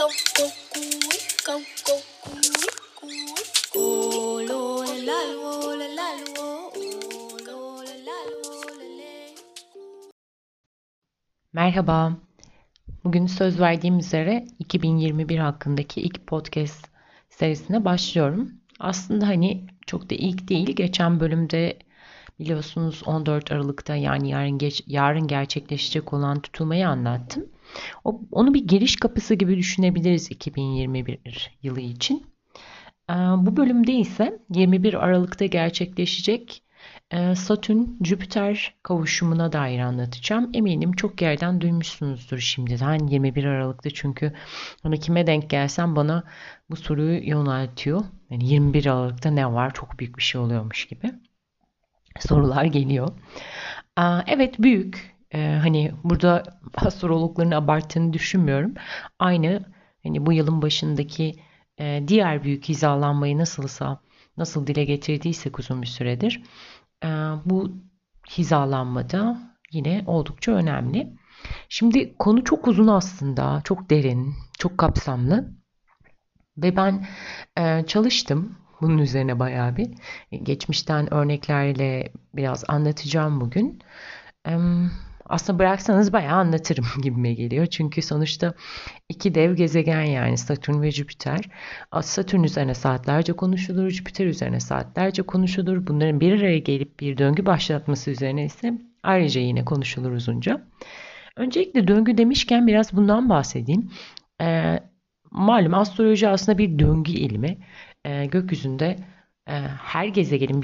Merhaba. Bugün söz verdiğim üzere 2021 hakkındaki ilk podcast serisine başlıyorum. Aslında çok da ilk değil. Geçen bölümde biliyorsunuz 14 Aralık'ta yani yarın gerçekleşecek olan tutulmayı anlattım. Onu bir giriş kapısı gibi düşünebiliriz 2021 yılı için. Bu bölümde ise 21 Aralık'ta gerçekleşecek Satürn-Jüpiter kavuşumuna dair anlatacağım. Eminim çok yerden duymuşsunuzdur şimdiden 21 Aralık'ta, çünkü kime denk gelsem bana bu soruyu yöneltiyor. Yani 21 Aralık'ta ne var? Çok büyük bir şey oluyormuş gibi sorular geliyor. Evet, büyük. Burada astrologların abarttığını düşünmüyorum. Aynı bu yılın başındaki diğer büyük hizalanmayı nasıl dile getirdiysek uzun bir süredir, bu hizalanmada yine oldukça önemli. Şimdi konu çok uzun aslında, çok derin, çok kapsamlı ve ben çalıştım bunun üzerine bayağı bir. Geçmişten örneklerle biraz anlatacağım bugün. Aslında bıraksanız bayağı anlatırım gibime geliyor. Çünkü sonuçta iki dev gezegen, yani Satürn ve Jüpiter. Satürn üzerine saatlerce konuşulur, Jüpiter üzerine saatlerce konuşulur. Bunların bir araya gelip bir döngü başlatması üzerine ise ayrıca yine konuşulur uzunca. Öncelikle döngü demişken biraz bundan bahsedeyim. Malum astroloji aslında bir döngü ilmi. Gökyüzünde her gezegenin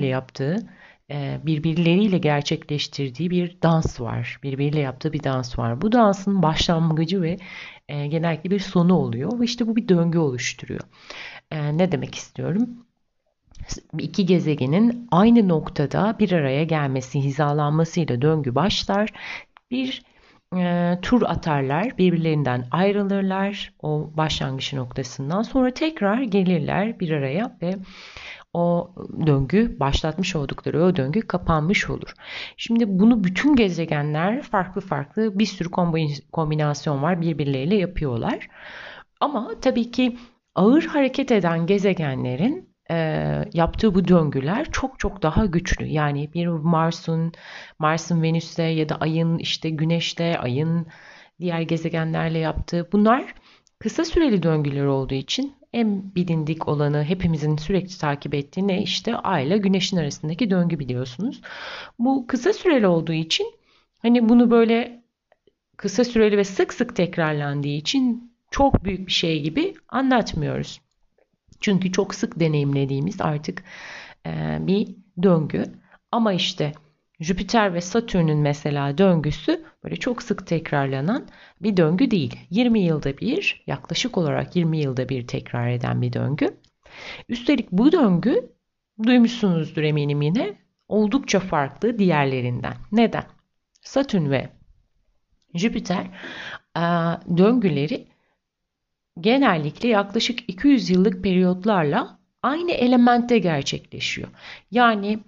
birbirleriyle gerçekleştirdiği bir dans var. Birbiriyle yaptığı bir dans var. Bu dansın başlangıcı ve genellikle bir sonu oluyor. Ve işte bu bir döngü oluşturuyor. Ne demek istiyorum? İki gezegenin aynı noktada bir araya gelmesi, hizalanmasıyla döngü başlar. Bir tur atarlar, birbirlerinden ayrılırlar o başlangıç noktasından. Sonra tekrar gelirler bir araya ve o döngü, başlatmış oldukları o döngü kapanmış olur. Şimdi bunu bütün gezegenler farklı bir sürü kombinasyon var, birbirleriyle yapıyorlar. Ama tabii ki ağır hareket eden gezegenlerin yaptığı bu döngüler çok daha güçlü. Yani bir Mars'ın Venüs'te ya da Ay'ın Güneş'te, Ay'ın diğer gezegenlerle yaptığı, bunlar kısa süreli döngüler olduğu için en bilindik olanı, hepimizin sürekli takip ettiği ne? Ay ile Güneş'in arasındaki döngü, biliyorsunuz. Bu kısa süreli olduğu için bunu böyle kısa süreli ve sık sık tekrarlandığı için çok büyük bir şey gibi anlatmıyoruz. Çünkü çok sık deneyimlediğimiz artık bir döngü. Ama Jüpiter ve Satürn'ün mesela döngüsü böyle çok sık tekrarlanan bir döngü değil. 20 yılda bir, yaklaşık olarak 20 yılda bir tekrar eden bir döngü. Üstelik bu döngü, duymuşsunuzdur eminim yine, oldukça farklı diğerlerinden. Neden? Satürn ve Jüpiter döngüleri genellikle yaklaşık 200 yıllık periyotlarla aynı elementte gerçekleşiyor. Yani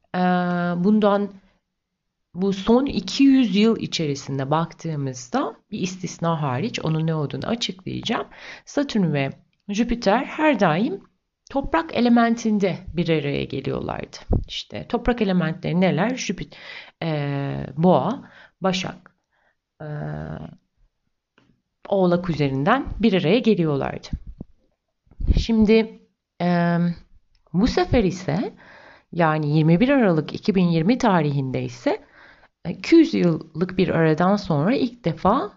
bu son 200 yıl içerisinde baktığımızda, bir istisna hariç, onun ne olduğunu açıklayacağım. Satürn ve Jüpiter her daim toprak elementinde bir araya geliyorlardı. Toprak elementleri neler? Boğa, Başak, Oğlak üzerinden bir araya geliyorlardı. Şimdi bu sefer ise, yani 21 Aralık 2020 tarihinde ise 200 yıllık bir aradan sonra ilk defa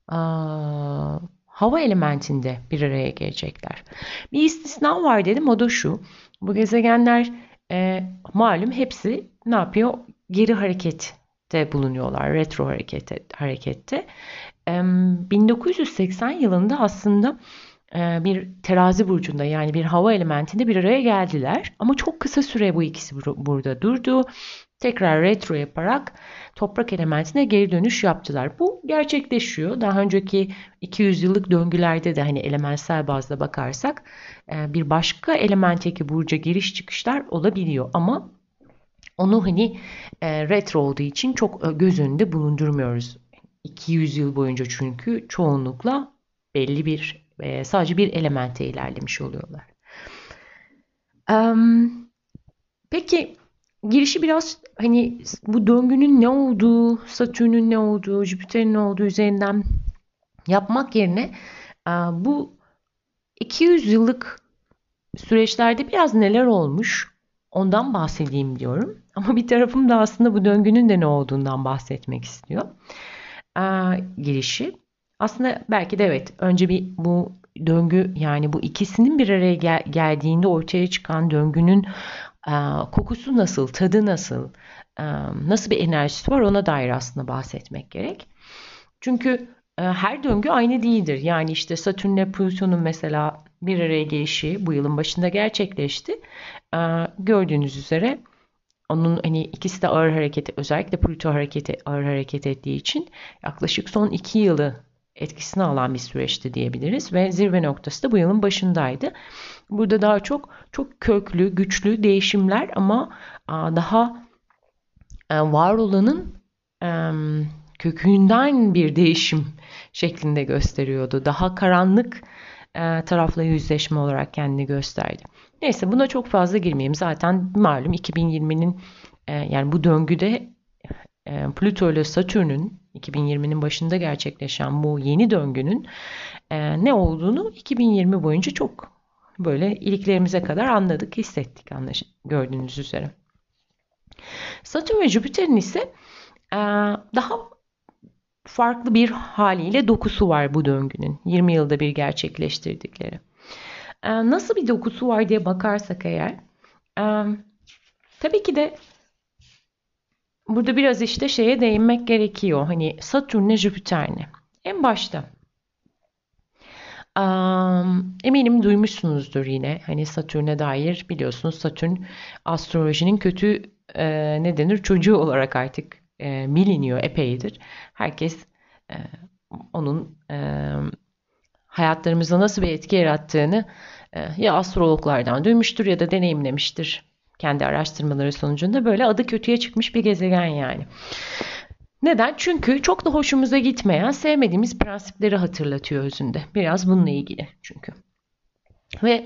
hava elementinde bir araya gelecekler. Bir istisna var dedim, o da şu: bu gezegenler malum hepsi ne yapıyor? Geri harekette bulunuyorlar, retro harekette. 1980 yılında aslında bir terazi burcunda, yani bir hava elementinde bir araya geldiler. Ama çok kısa süre bu ikisi burada durdu. Tekrar retro yaparak toprak elementine geri dönüş yaptılar. Bu gerçekleşiyor. Daha önceki 200 yıllık döngülerde de elementsel bazda bakarsak bir başka elementteki burca giriş çıkışlar olabiliyor. Ama onu retro olduğu için çok göz önünde bulundurmuyoruz. 200 yıl boyunca, çünkü çoğunlukla belli bir Sadece bir elemente ilerlemiş oluyorlar. Em, peki girişi biraz hani bu döngünün ne olduğu, Satürn'ün ne olduğu, Jüpiter'in ne olduğu üzerinden yapmak yerine bu 200 yıllık süreçlerde biraz neler olmuş ondan bahsedeyim diyorum. Ama bir tarafım da aslında bu döngünün de ne olduğundan bahsetmek istiyor. Girişi. Aslında belki de evet önce bir bu döngü yani bu ikisinin bir araya geldiğinde ortaya çıkan döngünün kokusu nasıl, tadı nasıl, nasıl bir enerjisi var ona dair aslında bahsetmek gerek. Çünkü her döngü aynı değildir. Yani işte Satürn'le Plüton'un mesela bir araya gelişi bu yılın başında gerçekleşti. Gördüğünüz üzere onun hani ikisi de ağır hareket, özellikle Plüto hareketi ağır hareket ettiği için yaklaşık son 2 yılı etkisine alan bir süreçti diyebiliriz ve zirve noktası da bu yılın başındaydı. Burada daha çok köklü, güçlü değişimler ama daha var olanın kökünden bir değişim şeklinde gösteriyordu. Daha karanlık tarafla yüzleşme olarak kendini gösterdi. Neyse buna çok fazla girmeyeyim. Zaten malum 2020'nin yani bu döngüde Plüto ile Satürn'ün 2020'nin başında gerçekleşen bu yeni döngünün ne olduğunu 2020 boyunca çok böyle iliklerimize kadar anladık, hissettik gördüğünüz üzere. Satürn ve Jüpiter'in ise daha farklı bir haliyle dokusu var bu döngünün. 20 yılda bir gerçekleştirdikleri. Nasıl bir dokusu var diye bakarsak eğer, tabii ki de burada biraz işte şeye değinmek gerekiyor. Hani Satürn'le Jüpiter'le. En başta eminim duymuşsunuzdur yine. Hani Satürn'e dair biliyorsunuz Satürn astrolojinin kötü ne denir çocuğu olarak artık biliniyor epeydir. Herkes e, onun hayatlarımıza nasıl bir etki yarattığını ya astrologlardan duymuştur ya da deneyimlemiştir. Kendi araştırmaları sonucunda böyle adı kötüye çıkmış bir gezegen yani. Neden? Çünkü çok da hoşumuza gitmeyen, sevmediğimiz prensipleri hatırlatıyor özünde. Biraz bununla ilgili çünkü. Ve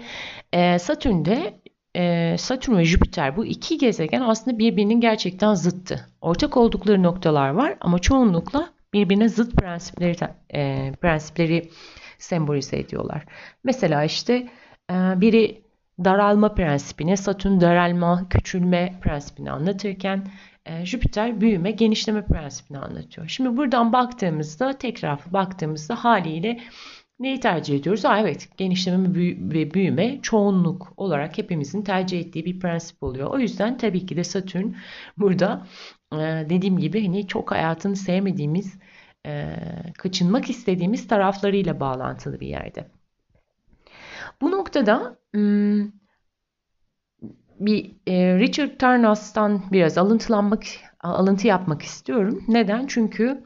Satürn ve Jüpiter bu iki gezegen aslında birbirinin gerçekten zıttı. Ortak oldukları noktalar var ama çoğunlukla birbirine zıt prensipleri sembolize ediyorlar. Mesela işte biri daralma prensibini, Satürn daralma, küçülme prensibini anlatırken Jüpiter büyüme, genişleme prensibini anlatıyor. Şimdi buradan tekrar baktığımızda haliyle neyi tercih ediyoruz? Evet, genişleme ve büyüme çoğunluk olarak hepimizin tercih ettiği bir prensip oluyor. O yüzden tabii ki de Satürn burada dediğim gibi hani çok hayatını sevmediğimiz, kaçınmak istediğimiz taraflarıyla bağlantılı bir yerde. Bu noktada bir Richard Tarnas'tan biraz alıntı yapmak istiyorum. Neden? Çünkü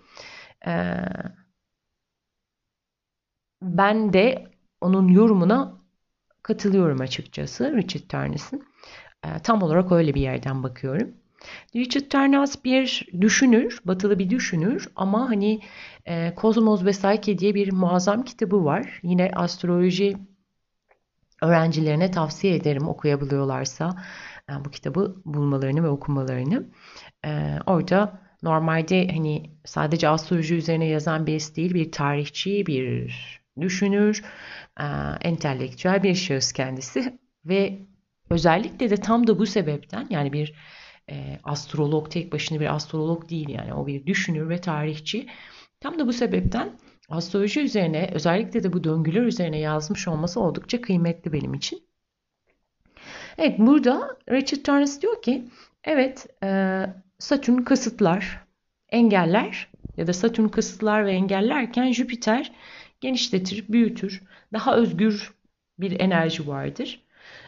ben de onun yorumuna katılıyorum açıkçası Richard Tarnas'ın. Tam olarak öyle bir yerden bakıyorum. Richard Tarnas bir düşünür, batılı bir düşünür ama hani Kozmos ve Psyche diye bir muazzam kitabı var. Yine astroloji öğrencilerine tavsiye ederim okuyabiliyorlarsa bu kitabı bulmalarını ve okumalarını. Orada normalde hani sadece astroloji üzerine yazan birisi değil, bir tarihçi, bir düşünür, entelektüel bir şahıs kendisi ve özellikle de tam da bu sebepten yani bir astrolog tek başına bir astrolog değil yani o bir düşünür ve tarihçi. Tam da bu sebepten astroloji üzerine özellikle de bu döngüler üzerine yazmış olması oldukça kıymetli benim için. Evet burada Richard Tarnas diyor ki evet Satürn kısıtlar, engeller ya da Satürn kısıtlar ve engellerken Jüpiter genişletir, büyütür. Daha özgür bir enerji vardır.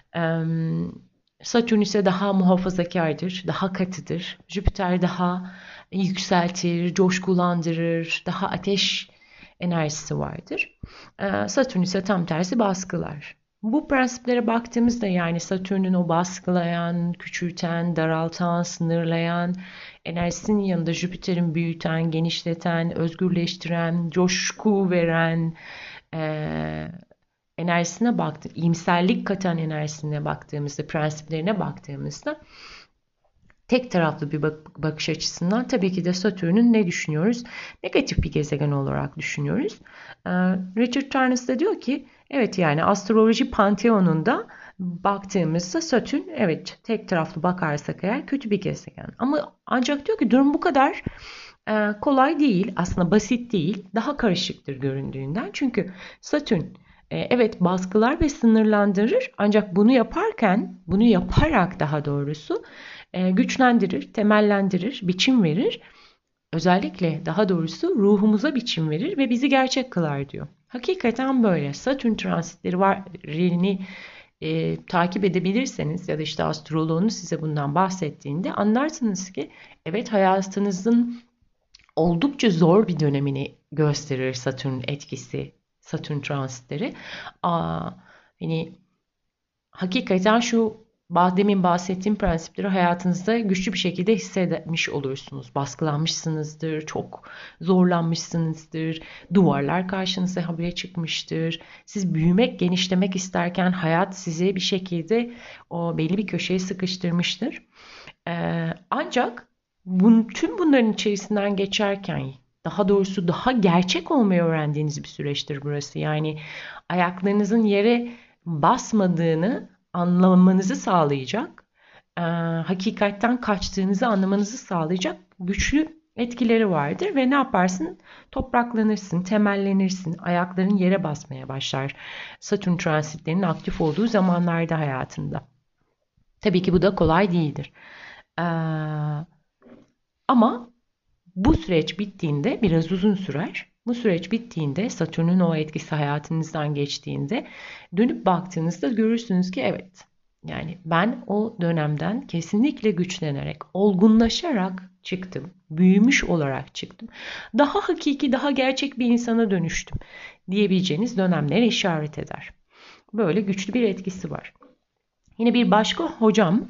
Satürn ise daha muhafazakardır, daha katıdır. Jüpiter daha yükseltir, coşkulandırır, daha ateş enerjisi vardır. Satürn ise tam tersi baskılar. Bu prensiplere baktığımızda yani Satürn'ün o baskılayan, küçülten, daraltan, sınırlayan enerjisinin yanında Jüpiter'in büyüten, genişleten, özgürleştiren, coşku veren, enerjisine iyimserlik katan enerjisine baktığımızda, prensiplerine baktığımızda tek taraflı bir bakış açısından tabii ki de Satürn'ün ne düşünüyoruz? Negatif bir gezegen olarak düşünüyoruz. Richard Tarnas da diyor ki evet, yani astroloji panteonunda baktığımızda Satürn evet tek taraflı bakarsak eğer kötü bir gezegen. Ama ancak diyor ki durum bu kadar kolay değil, aslında basit değil, daha karışıktır göründüğünden. Çünkü Satürn evet baskılar ve sınırlandırır, ancak bunu yaparak daha doğrusu güçlendirir, temellendirir, biçim verir. Özellikle daha doğrusu ruhumuza biçim verir ve bizi gerçek kılar diyor. Hakikaten böyle. Satürn transitleri var, takip edebilirseniz ya da işte astroloğunuz size bundan bahsettiğinde anlarsınız ki evet, hayatınızın oldukça zor bir dönemini gösterir Satürn etkisi, Satürn transitleri. Hani hakikaten şu demin bahsettiğim prensipleri hayatınızda güçlü bir şekilde hissetmiş olursunuz. Baskılanmışsınızdır, çok zorlanmışsınızdır, duvarlar karşınıza habire çıkmıştır. Siz büyümek, genişlemek isterken hayat sizi bir şekilde o belli bir köşeye sıkıştırmıştır. Ancak tüm bunların içerisinden geçerken, daha doğrusu daha gerçek olmayı öğrendiğiniz bir süreçtir burası. Yani ayaklarınızın yere basmadığını anlamanızı sağlayacak, hakikatten kaçtığınızı anlamanızı sağlayacak güçlü etkileri vardır ve ne yaparsın? Topraklanırsın, temellenirsin, ayakların yere basmaya başlar. Satürn transitlerinin aktif olduğu zamanlarda hayatında. Tabii ki bu da kolay değildir. Ee, Ama bu süreç bittiğinde biraz uzun sürer. Bu süreç bittiğinde Satürn'ün o etkisi hayatınızdan geçtiğinde dönüp baktığınızda görürsünüz ki evet, yani ben o dönemden kesinlikle güçlenerek, olgunlaşarak çıktım. Büyümüş olarak çıktım. Daha hakiki, daha gerçek bir insana dönüştüm diyebileceğiniz dönemlere işaret eder. Böyle güçlü bir etkisi var. Yine bir başka hocam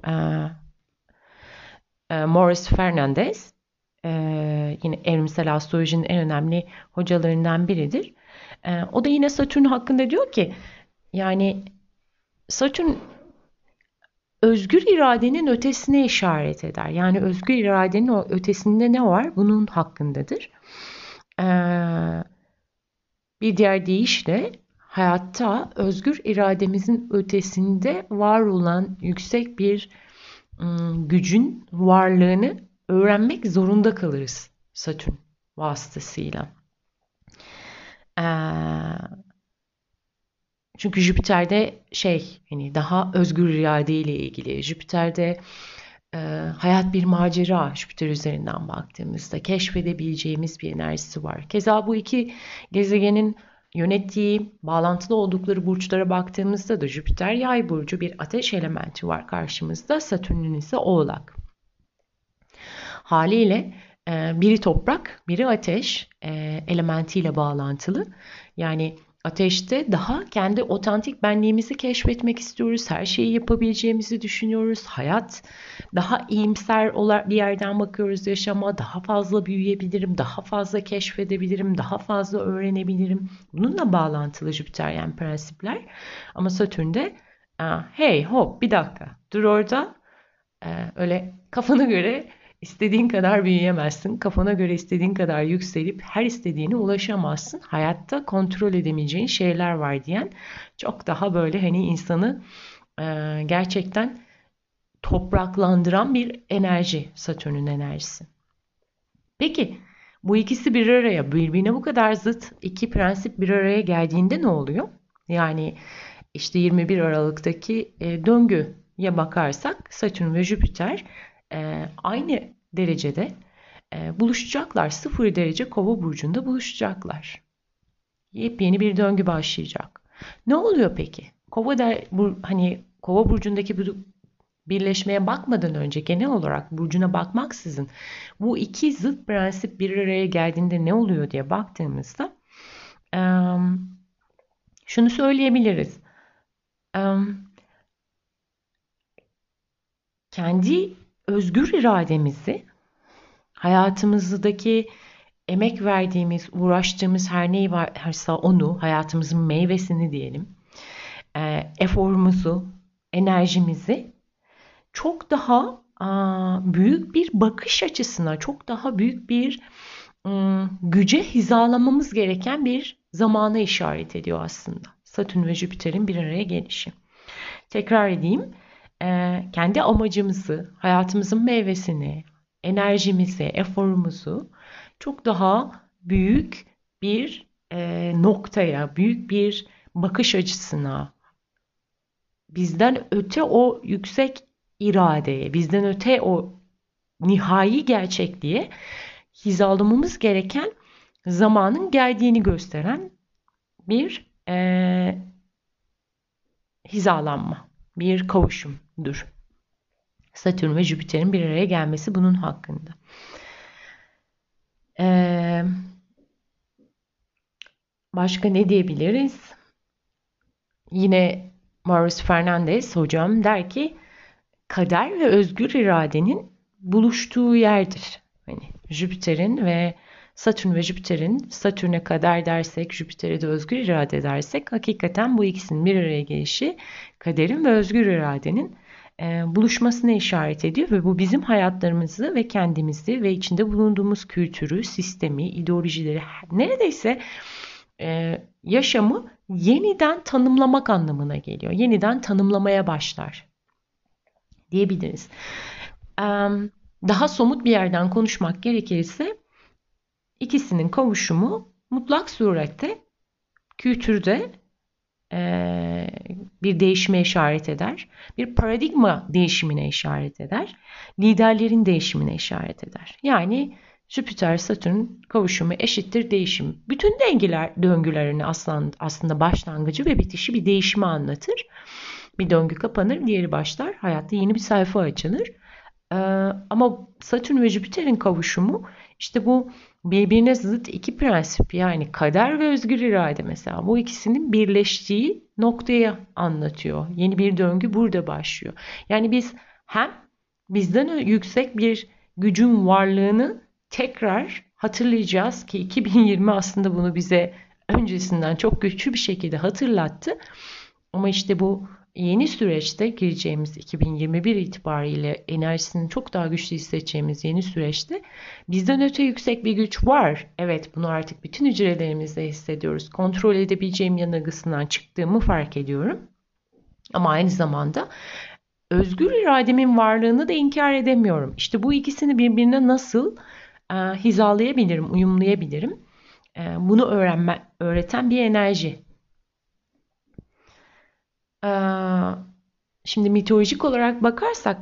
Morris Fernandez, yine evrimsel astrolojinin en önemli hocalarından biridir. O da yine Satürn hakkında diyor ki yani Satürn özgür iradenin ötesine işaret eder. Yani özgür iradenin o ötesinde ne var? Bunun hakkındadır. Bir diğer deyişle hayatta özgür irademizin ötesinde var olan yüksek bir gücün varlığını öğrenmek zorunda kalırız Satürn vasıtasıyla. Çünkü Jüpiter'de hani daha özgür irade ile ilgili. Jüpiter'de hayat bir macera, Jüpiter üzerinden baktığımızda keşfedebileceğimiz bir enerjisi var. Keza bu iki gezegenin yönettiği, bağlantılı oldukları burçlara baktığımızda da Jüpiter Yay burcu, bir ateş elementi var karşımızda. Satürn'ün ise Oğlak. Haliyle biri toprak, biri ateş elementiyle bağlantılı. Yani ateşte daha kendi otantik benliğimizi keşfetmek istiyoruz. Her şeyi yapabileceğimizi düşünüyoruz. Hayat daha iyimser bir yerden bakıyoruz yaşama. Daha fazla büyüyebilirim, daha fazla keşfedebilirim, daha fazla öğrenebilirim. Bununla bağlantılı Jüpiteryen prensipler. Ama Satürn'de hey hop bir dakika dur orada, öyle kafana göre İstediğin kadar büyüyemezsin. Kafana göre istediğin kadar yükselip her istediğine ulaşamazsın. Hayatta kontrol edemeyeceğin şeyler var diyen çok daha böyle hani insanı gerçekten topraklandıran bir enerji, Satürn'ün enerjisi. Peki bu ikisi bir araya, birbirine bu kadar zıt iki prensip bir araya geldiğinde ne oluyor? Yani işte 21 Aralık'taki döngüye bakarsak Satürn ve Jüpiter aynı derecede buluşacaklar. 0 derece Kova burcunda buluşacaklar. Yepyeni bir döngü başlayacak. Ne oluyor peki? Hani Kova burcundaki bu birleşmeye bakmadan önce genel olarak burcuna bakmaksızın bu iki zıt prensip bir araya geldiğinde ne oluyor diye baktığımızda şunu söyleyebiliriz. Kendi özgür irademizi hayatımızdaki emek verdiğimiz, uğraştığımız her ney varsa onu, hayatımızın meyvesini diyelim, eforumuzu, enerjimizi çok daha büyük bir bakış açısına, çok daha büyük bir güce hizalamamız gereken bir zamana işaret ediyor aslında. Satürn ve Jüpiter'in bir araya gelişi. Tekrar edeyim. Kendi amacımızı, hayatımızın meyvesini, enerjimizi, eforumuzu çok daha büyük bir noktaya, büyük bir bakış açısına, bizden öte o yüksek iradeye, bizden öte o nihai gerçekliğe hizalamamız gereken zamanın geldiğini gösteren bir hizalanma, bir kavuşumdur. Satürn ve Jüpiter'in bir araya gelmesi bunun hakkında. Başka ne diyebiliriz? Yine Maurice Fernandez hocam der ki kader ve özgür iradenin buluştuğu yerdir. Hani Jüpiter'in ve Jüpiter'in, Satürn'e kader dersek, Jüpiter'e de özgür irade dersek, hakikaten bu ikisinin bir araya gelişi kaderin ve özgür iradenin buluşmasına işaret ediyor ve bu bizim hayatlarımızı ve kendimizi ve içinde bulunduğumuz kültürü, sistemi, ideolojileri, neredeyse yaşamı yeniden tanımlamak anlamına geliyor. Yeniden tanımlamaya başlar diyebiliriz. Daha somut bir yerden konuşmak gerekirse ikisinin kavuşumu mutlak surette kültürde bir değişime işaret eder. Bir paradigma değişimine işaret eder. Liderlerin değişimine işaret eder. Yani Jüpiter-Satürn kavuşumu eşittir değişim. Bütün döngülerini aslında başlangıcı ve bitişi bir değişimi anlatır. Bir döngü kapanır, diğeri başlar. Hayatta yeni bir sayfa açılır. Ama Satürn ve Jüpiter'in kavuşumu işte bu birbirine zıt iki prensip, yani kader ve özgür irade mesela, bu ikisinin birleştiği noktayı anlatıyor. Yeni bir döngü burada başlıyor. Yani biz hem bizden yüksek bir gücün varlığını tekrar hatırlayacağız ki 2020 aslında bunu bize öncesinden çok güçlü bir şekilde hatırlattı. Ama işte bu yeni süreçte gireceğimiz 2021 itibariyle enerjisini çok daha güçlü hissedeceğimiz yeni süreçte bizden öte yüksek bir güç var. Evet, bunu artık bütün hücrelerimizde hissediyoruz. Kontrol edebileceğim yanılgısından çıktığımı fark ediyorum. Ama aynı zamanda özgür irademin varlığını da inkar edemiyorum. İşte bu ikisini birbirine nasıl hizalayabilirim, uyumlayabilirim? Bunu öğreten bir enerji. Şimdi mitolojik olarak bakarsak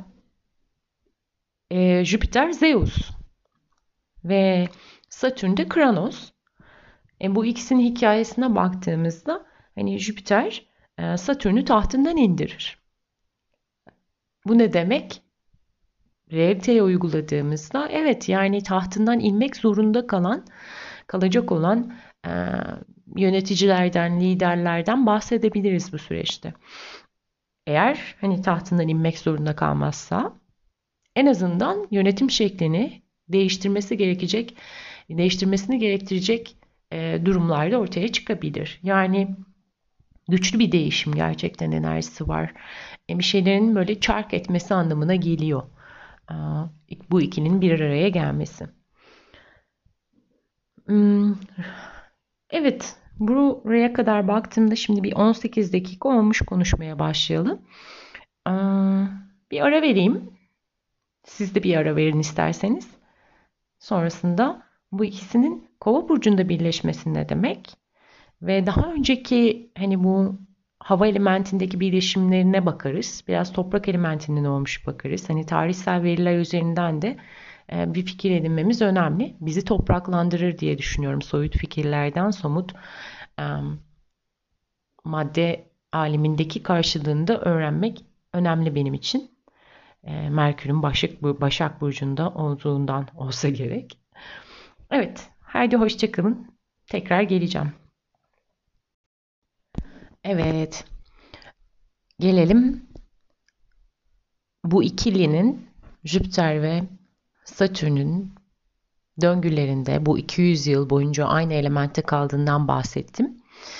Jüpiter Zeus ve Satürn de Kronos. Bu ikisinin hikayesine baktığımızda hani Jüpiter Satürn'ü tahtından indirir. Bu ne demek? Realiteye uyguladığımızda evet, yani tahtından inmek zorunda kalacak olan yöneticilerden, liderlerden bahsedebiliriz bu süreçte. Eğer hani tahtından inmek zorunda kalmazsa en azından yönetim şeklini değiştirmesini gerektirecek durumlarda ortaya çıkabilir. Yani güçlü bir değişim gerçekten enerjisi var. Bir şeylerin böyle çark etmesi anlamına geliyor. Bu ikinin bir araya gelmesi. Evet, buraya kadar baktığımda şimdi bir 18 dakika olmuş, konuşmaya başlayalım. Bir ara vereyim. Siz de bir ara verin isterseniz. Sonrasında bu ikisinin Kova burcunda birleşmesi ne demek? Ve daha önceki hani bu hava elementindeki birleşimlerine bakarız. Biraz toprak elementinden olmuş bakarız. Hani tarihsel veriler üzerinden de bir fikir edinmemiz önemli. Bizi topraklandırır diye düşünüyorum. Soyut fikirlerden somut madde alemindeki karşılığını da öğrenmek önemli benim için. Merkür'ün Başak Burcu'nda olduğundan olsa gerek. Evet, haydi hoşça kalın. Tekrar geleceğim. Evet, gelelim bu ikilinin, Jüpiter ve Satürn'ün döngülerinde bu 200 yıl boyunca aynı elementte kaldığından bahsettim.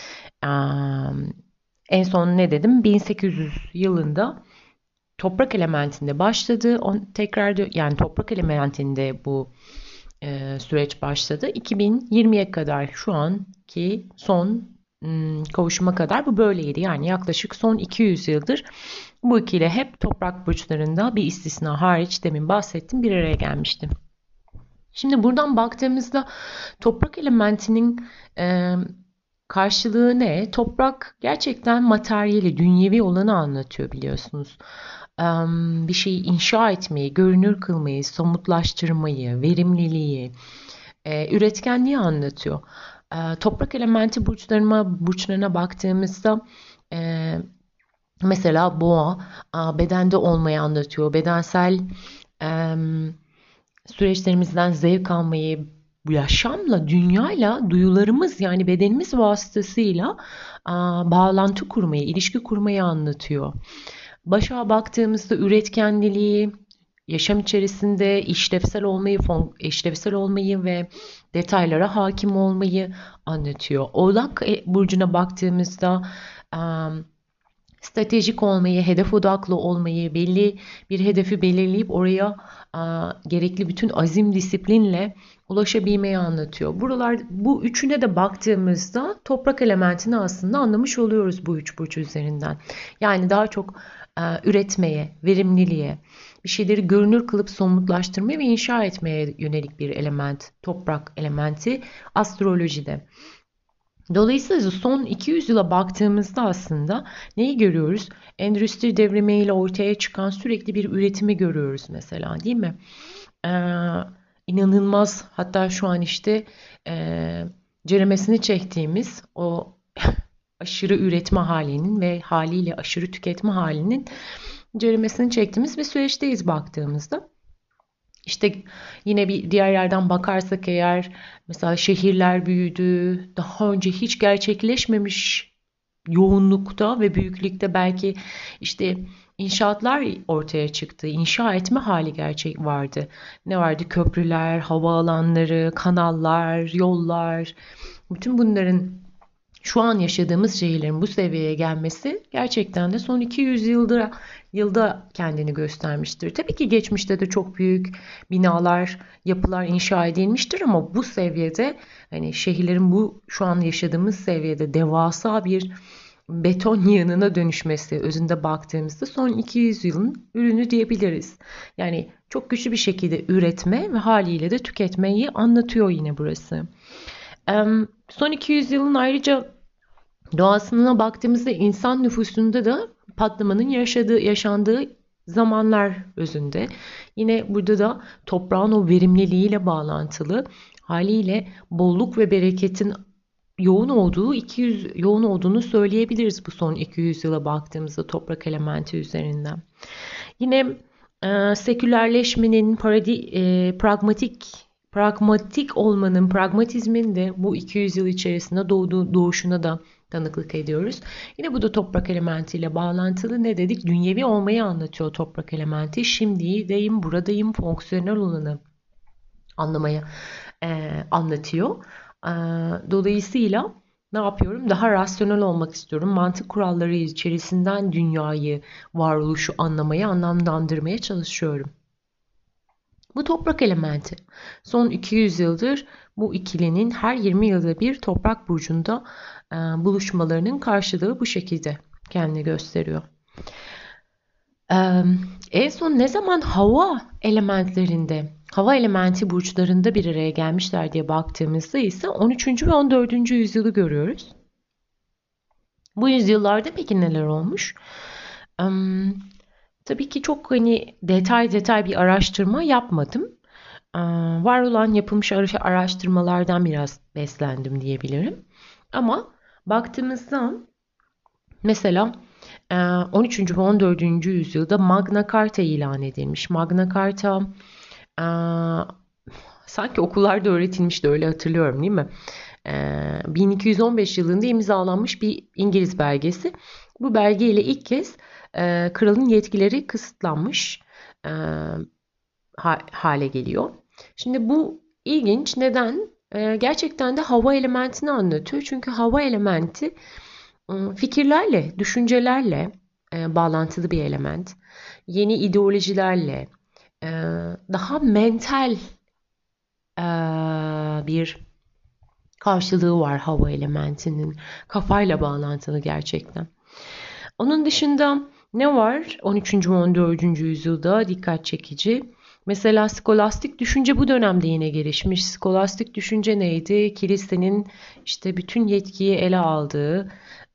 En son ne dedim? 1800 yılında toprak elementinde başladı. Tekrar yani toprak elementinde bu süreç başladı. 2020'ye kadar şu anki son kavuşuma kadar bu böyleydi. Yani yaklaşık son 200 yıldır bu ikili hep toprak burçlarında bir istisna hariç demin bahsettim bir araya gelmişti. Şimdi buradan baktığımızda toprak elementinin karşılığı ne? Toprak gerçekten materyali, dünyevi olanı anlatıyor biliyorsunuz. Bir şeyi inşa etmeyi, görünür kılmayı, somutlaştırmayı, verimliliği, üretkenliği anlatıyor. Toprak elementi burçlarına baktığımızda mesela boğa bedende olmayı anlatıyor. Bedensel süreçlerimizden zevk almayı, yaşamla, dünyayla, duyularımız yani bedenimiz vasıtasıyla bağlantı kurmayı, ilişki kurmayı anlatıyor. Başa baktığımızda üretkenliği, yaşam içerisinde işlevsel olmayı ve detaylara hakim olmayı anlatıyor. Oğlak burcuna baktığımızda stratejik olmayı, hedef odaklı olmayı, belli bir hedefi belirleyip oraya gerekli bütün azim, disiplinle ulaşabilmeyi anlatıyor. Bu üçüne de baktığımızda toprak elementini aslında anlamış oluyoruz bu üç burç üzerinden. Yani daha çok üretmeye, verimliliğe, bir şeyleri görünür kılıp somutlaştırmaya ve inşa etmeye yönelik bir element, toprak elementi astrolojide. Dolayısıyla son 200 yıla baktığımızda aslında neyi görüyoruz? Endüstri devrimiyle ortaya çıkan sürekli bir üretimi görüyoruz mesela, değil mi? İnanılmaz, hatta şu an işte ceremesini çektiğimiz o aşırı üretme halinin ve haliyle aşırı tüketme halinin ceremesini çektiğimiz bir süreçteyiz baktığımızda. İşte yine bir diğer yerden bakarsak eğer mesela şehirler büyüdü, daha önce hiç gerçekleşmemiş yoğunlukta ve büyüklükte belki işte inşaatlar ortaya çıktı. İnşa etme hali gerçek vardı. Ne vardı? Köprüler, havaalanları, kanallar, yollar. Bütün bunların şu an yaşadığımız şehirlerin bu seviyeye gelmesi gerçekten de son 200 yılda kendini göstermiştir. Tabii ki geçmişte de çok büyük binalar, yapılar inşa edilmiştir ama bu seviyede hani şehirlerin bu şu an yaşadığımız seviyede devasa bir beton yığınına dönüşmesi özünde baktığımızda son 200 yılın ürünü diyebiliriz. Yani çok güçlü bir şekilde üretme ve haliyle de tüketmeyi anlatıyor yine burası. Son 200 yılın ayrıca doğasına baktığımızda insan nüfusunda da patlamanın yaşandığı zamanlar özünde. Yine burada da toprağın o verimliliğiyle bağlantılı haliyle bolluk ve bereketin yoğun olduğunu söyleyebiliriz bu son 200 yıla baktığımızda toprak elementi üzerinden. Yine sekülerleşmenin pragmatik olmanın, pragmatizmin de bu 200 yıl içerisinde doğuşuna da tanıklık ediyoruz. Yine bu da toprak elementiyle bağlantılı. Ne dedik? Dünyevi olmayı anlatıyor toprak elementi. Şimdiyim, buradayım, fonksiyonel olanı anlamaya anlatıyor. Dolayısıyla ne yapıyorum? Daha rasyonel olmak istiyorum. Mantık kuralları içerisinden dünyayı, varoluşu anlamaya, anlamlandırmaya çalışıyorum. Bu toprak elementi. Son 200 yıldır bu ikilinin her 20 yılda bir toprak burcunda buluşmalarının karşılığı bu şekilde kendini gösteriyor. En son ne zaman hava elementi burçlarında bir araya gelmişler diye baktığımızda ise 13. ve 14. yüzyılı görüyoruz. Bu yüzyıllarda peki neler olmuş? Tabii ki çok detay bir araştırma yapmadım. Var olan yapılmış araştırmalardan biraz beslendim diyebilirim. Ama baktığımızda mesela 13. ve 14. yüzyılda Magna Carta ilan edilmiş. Magna Carta sanki okullarda öğretilmişti, öyle hatırlıyorum değil mi? 1215 yılında imzalanmış bir İngiliz belgesi. Bu belgeyle ilk kez kralın yetkileri kısıtlanmış hale geliyor. Şimdi bu İlginç. Neden? Gerçekten de hava elementini anlatıyor. Çünkü hava elementi fikirlerle, düşüncelerle bağlantılı bir element. Yeni ideolojilerle, e, daha mental bir karşılığı var hava elementinin. Kafayla bağlantılı gerçekten. Onun dışında ne var 13. ve 14. yüzyılda dikkat çekici? Mesela skolastik düşünce bu dönemde yine gelişmiş. Skolastik düşünce neydi? Kilisenin işte bütün yetkiyi ele aldığı,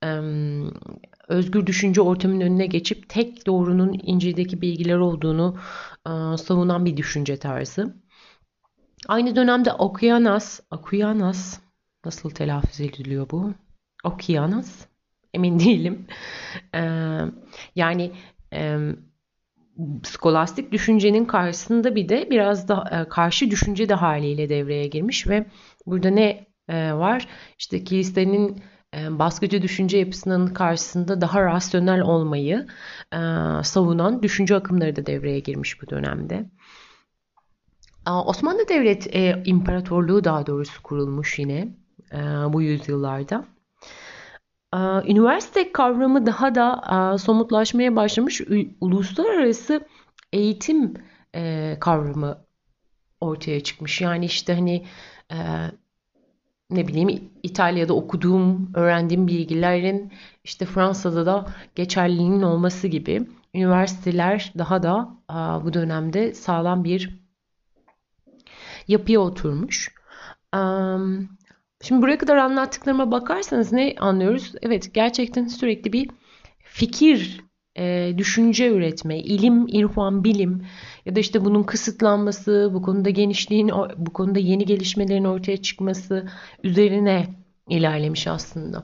özgür düşünce ortamının önüne geçip tek doğrunun İncil'deki bilgiler olduğunu savunan bir düşünce tarzı. Aynı dönemde Aquinas nasıl telaffuz ediliyor bu? Aquinas, emin değilim. Ee, yani e, skolastik düşüncenin karşısında bir de biraz da karşı düşünce de haliyle devreye girmiş ve burada ne var? İşte kilisenin baskıcı düşünce yapısının karşısında daha rasyonel olmayı savunan düşünce akımları da devreye girmiş bu dönemde. Osmanlı Devlet İmparatorluğu daha doğrusu kurulmuş yine bu yüzyıllarda. Üniversite kavramı daha da somutlaşmaya başlamış. Uluslararası eğitim kavramı ortaya çıkmış. Yani işte hani e, ne bileyim İtalya'da okuduğum, öğrendiğim bilgilerin işte Fransa'da da geçerliliğinin olması gibi üniversiteler daha da bu dönemde sağlam bir yapıya oturmuş. Şimdi buraya kadar anlattıklarıma bakarsanız ne anlıyoruz? Evet, gerçekten sürekli bir fikir, düşünce üretme, ilim, irfan, bilim ya da işte bunun kısıtlanması, bu konuda genişliğin, bu konuda yeni gelişmelerin ortaya çıkması üzerine ilerlemiş aslında.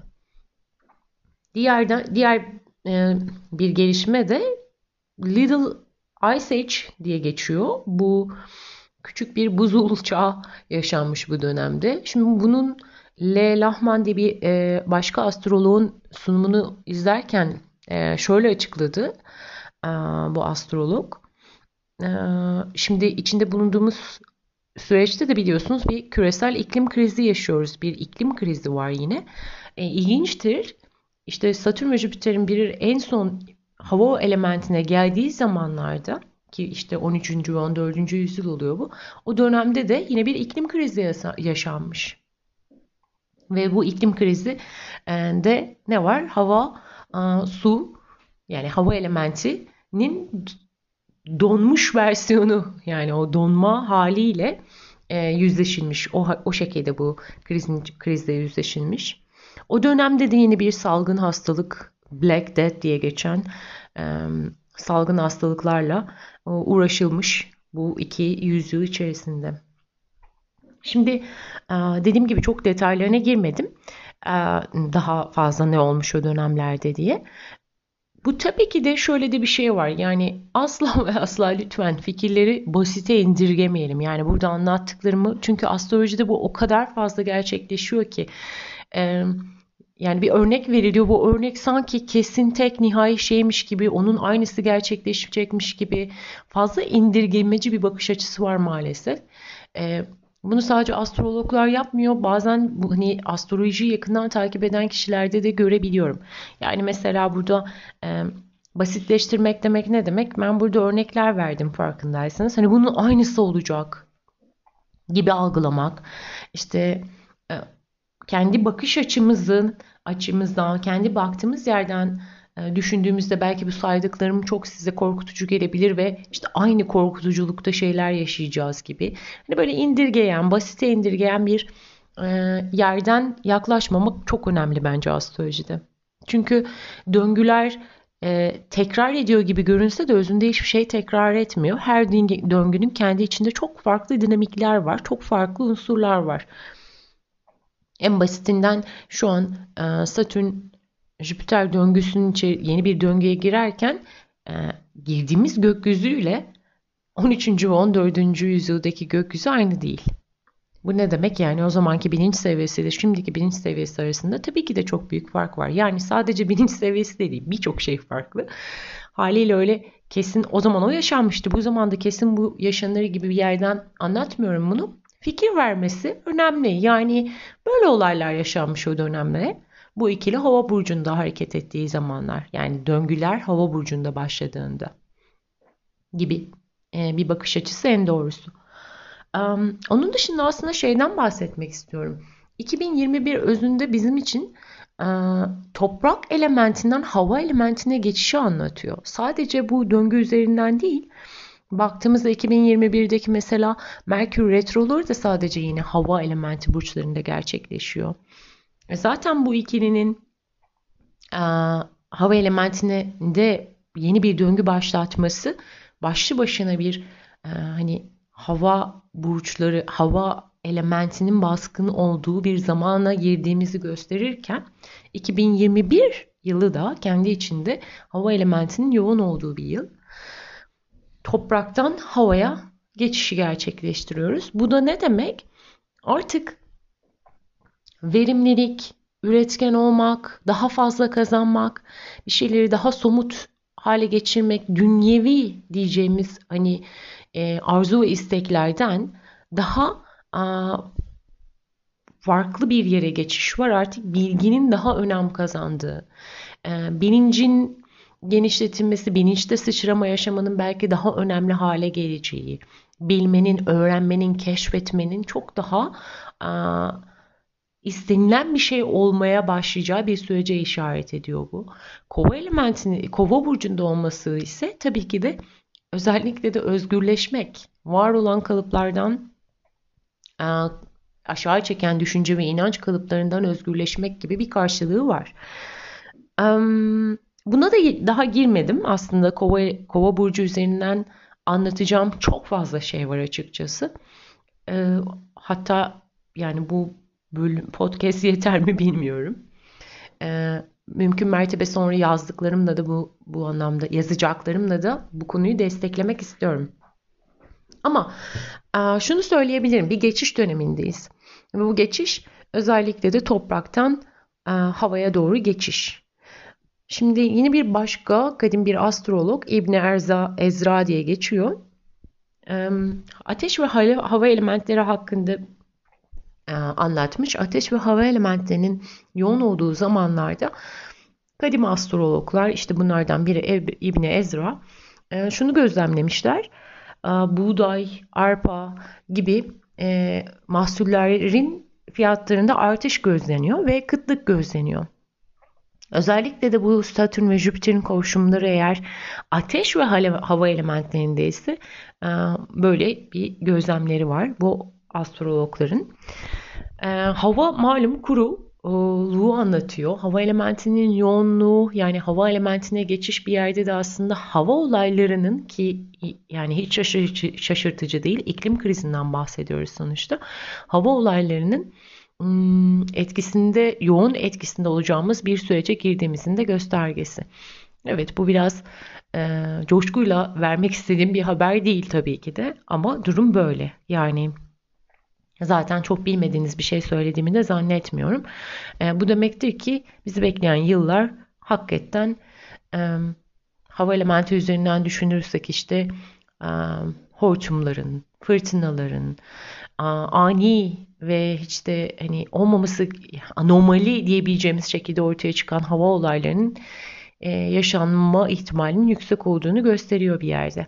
Diğer bir gelişme de Little Ice Age diye geçiyor. Bu küçük bir buzul çağı yaşanmış bu dönemde. Şimdi bunun L. Lahman diye bir başka astroloğun sunumunu izlerken şöyle açıkladı bu astrolog. Şimdi içinde bulunduğumuz süreçte de biliyorsunuz bir küresel iklim krizi yaşıyoruz. Bir iklim krizi var yine. İlginçtir. İşte Satürn ve Jüpiter'in bir en son hava elementine geldiği zamanlarda ki işte 13. ve 14. yüzyıl oluyor bu. O dönemde de yine bir iklim krizi yaşanmış. Ve bu iklim krizi de ne var? Hava, su yani hava elementinin donmuş versiyonu yani o donma haliyle yüzleşilmiş. O şekilde bu krizle yüzleşilmiş. O dönemde de yeni bir salgın hastalık Black Death diye geçen salgın hastalıklarla uğraşılmış bu iki yüzyıl içerisinde. Şimdi dediğim gibi çok detaylarına girmedim. Daha fazla ne olmuş o dönemlerde diye. Bu tabii ki de şöyle de bir şey var. Yani asla ve asla lütfen fikirleri basite indirgemeyelim. Yani burada anlattıklarımı çünkü astrolojide bu o kadar fazla gerçekleşiyor ki yani bir örnek veriliyor. Bu örnek sanki kesin tek nihai şeymiş gibi, onun aynısı gerçekleşecekmiş gibi fazla indirgemeci bir bakış açısı var maalesef. Bunu sadece astrologlar yapmıyor. Bazen bu, hani astrolojiyi yakından takip eden kişilerde de görebiliyorum. Yani mesela burada basitleştirmek demek ne demek? Ben burada örnekler verdim farkındaysanız. Hani bunun aynısı olacak gibi algılamak. İşte e, kendi bakış açımızdan, kendi baktığımız yerden düşündüğümüzde belki bu saydıklarım çok size korkutucu gelebilir ve işte aynı korkutuculukta şeyler yaşayacağız gibi. Hani böyle indirgeyen, basite indirgeyen bir e, yerden yaklaşmamak çok önemli bence astrolojide. Çünkü döngüler tekrar ediyor gibi görünse de özünde hiçbir şey tekrar etmiyor. Her döngünün kendi içinde çok farklı dinamikler var, çok farklı unsurlar var. En basitinden şu an Satürn Jüpiter döngüsünün yeni bir döngüye girerken e, girdiğimiz gökyüzüyle 13. ve 14. yüzyıldaki gökyüzü aynı değil. Bu ne demek? Yani o zamanki bilinç seviyesiyle şimdiki bilinç seviyesi arasında tabii ki de çok büyük fark var. Yani sadece bilinç seviyesi de değil, birçok şey farklı. Haliyle öyle kesin o zaman o yaşanmıştı, bu zamanda kesin bu yaşanır gibi bir yerden anlatmıyorum bunu. fikir vermesi önemli. Yani böyle olaylar yaşanmış o dönemde. Bu ikili hava burcunda hareket ettiği zamanlar. Yani döngüler hava burcunda başladığında gibi bir bakış açısı en doğrusu. Onun dışında aslında şeyden bahsetmek istiyorum. 2021 özünde bizim için e, toprak elementinden hava elementine geçişi anlatıyor. Sadece bu döngü üzerinden değil, baktığımızda 2021'deki mesela Merkür Retroları da sadece yine hava elementi burçlarında gerçekleşiyor. Zaten bu ikilinin e, hava elementine de yeni bir döngü başlatması başlı başına bir hani hava burçları, hava elementinin baskın olduğu bir zamana girdiğimizi gösterirken 2021 yılı da kendi içinde hava elementinin yoğun olduğu bir yıl. Topraktan havaya geçişi gerçekleştiriyoruz. Bu da ne demek? Artık verimlilik, üretken olmak, daha fazla kazanmak, bir şeyleri daha somut hale geçirmek, dünyevi diyeceğimiz hani arzu ve isteklerden daha farklı bir yere geçiş var. Artık bilginin daha önem kazandığı, bilincin genişletilmesi, bilinçte sıçrama yaşamanın belki daha önemli hale geleceği, bilmenin, öğrenmenin, keşfetmenin çok daha istenilen bir şey olmaya başlayacağı bir sürece işaret ediyor bu. Kova elementinin Kova burcunda olması ise tabii ki de özellikle de özgürleşmek, var olan kalıplardan aşağı çeken düşünce ve inanç kalıplarından özgürleşmek gibi bir karşılığı var. Buna da daha girmedim. Aslında Kova burcu üzerinden anlatacağım çok fazla şey var açıkçası. Hatta yani bu bölüm podcast yeter mi bilmiyorum. Mümkün mertebe sonra yazdıklarımla da bu anlamda yazacaklarımla da bu konuyu desteklemek istiyorum. Ama şunu söyleyebilirim, bir geçiş dönemindeyiz. Ve bu geçiş özellikle de topraktan havaya doğru geçiş. Şimdi yine bir başka kadim bir astrolog İbni Ezra diye geçiyor. Ateş ve hava elementleri hakkında anlatmış. Ateş ve hava elementlerinin yoğun olduğu zamanlarda kadim astrologlar, işte bunlardan biri İbni Ezra, şunu gözlemlemişler. Buğday, arpa gibi mahsullerin fiyatlarında artış gözleniyor ve kıtlık gözleniyor. Özellikle de bu Satürn ve Jüpiter'in kavuşumları eğer ateş ve hava elementlerindeyse böyle bir gözlemleri var bu astrologların. Hava malum kuruluğu anlatıyor. Hava elementinin yoğunluğu, yani hava elementine geçiş bir yerde de aslında hava olaylarının, ki yani hiç şaşırtıcı değil, iklim krizinden bahsediyoruz sonuçta. Hava olaylarının etkisinde, yoğun etkisinde olacağımız bir sürece girdiğimizin de göstergesi. Evet, bu biraz coşkuyla vermek istediğim bir haber değil tabii ki de, ama durum böyle. Yani zaten çok bilmediğiniz bir şey söylediğimi de zannetmiyorum. Bu demektir ki bizi bekleyen yıllar hakikaten hava elementi üzerinden düşünürsek işte hortumların, fırtınaların, ani ve hiç de hani olmaması, anomali diyebileceğimiz şekilde ortaya çıkan hava olaylarının yaşanma ihtimalinin yüksek olduğunu gösteriyor bir yerde.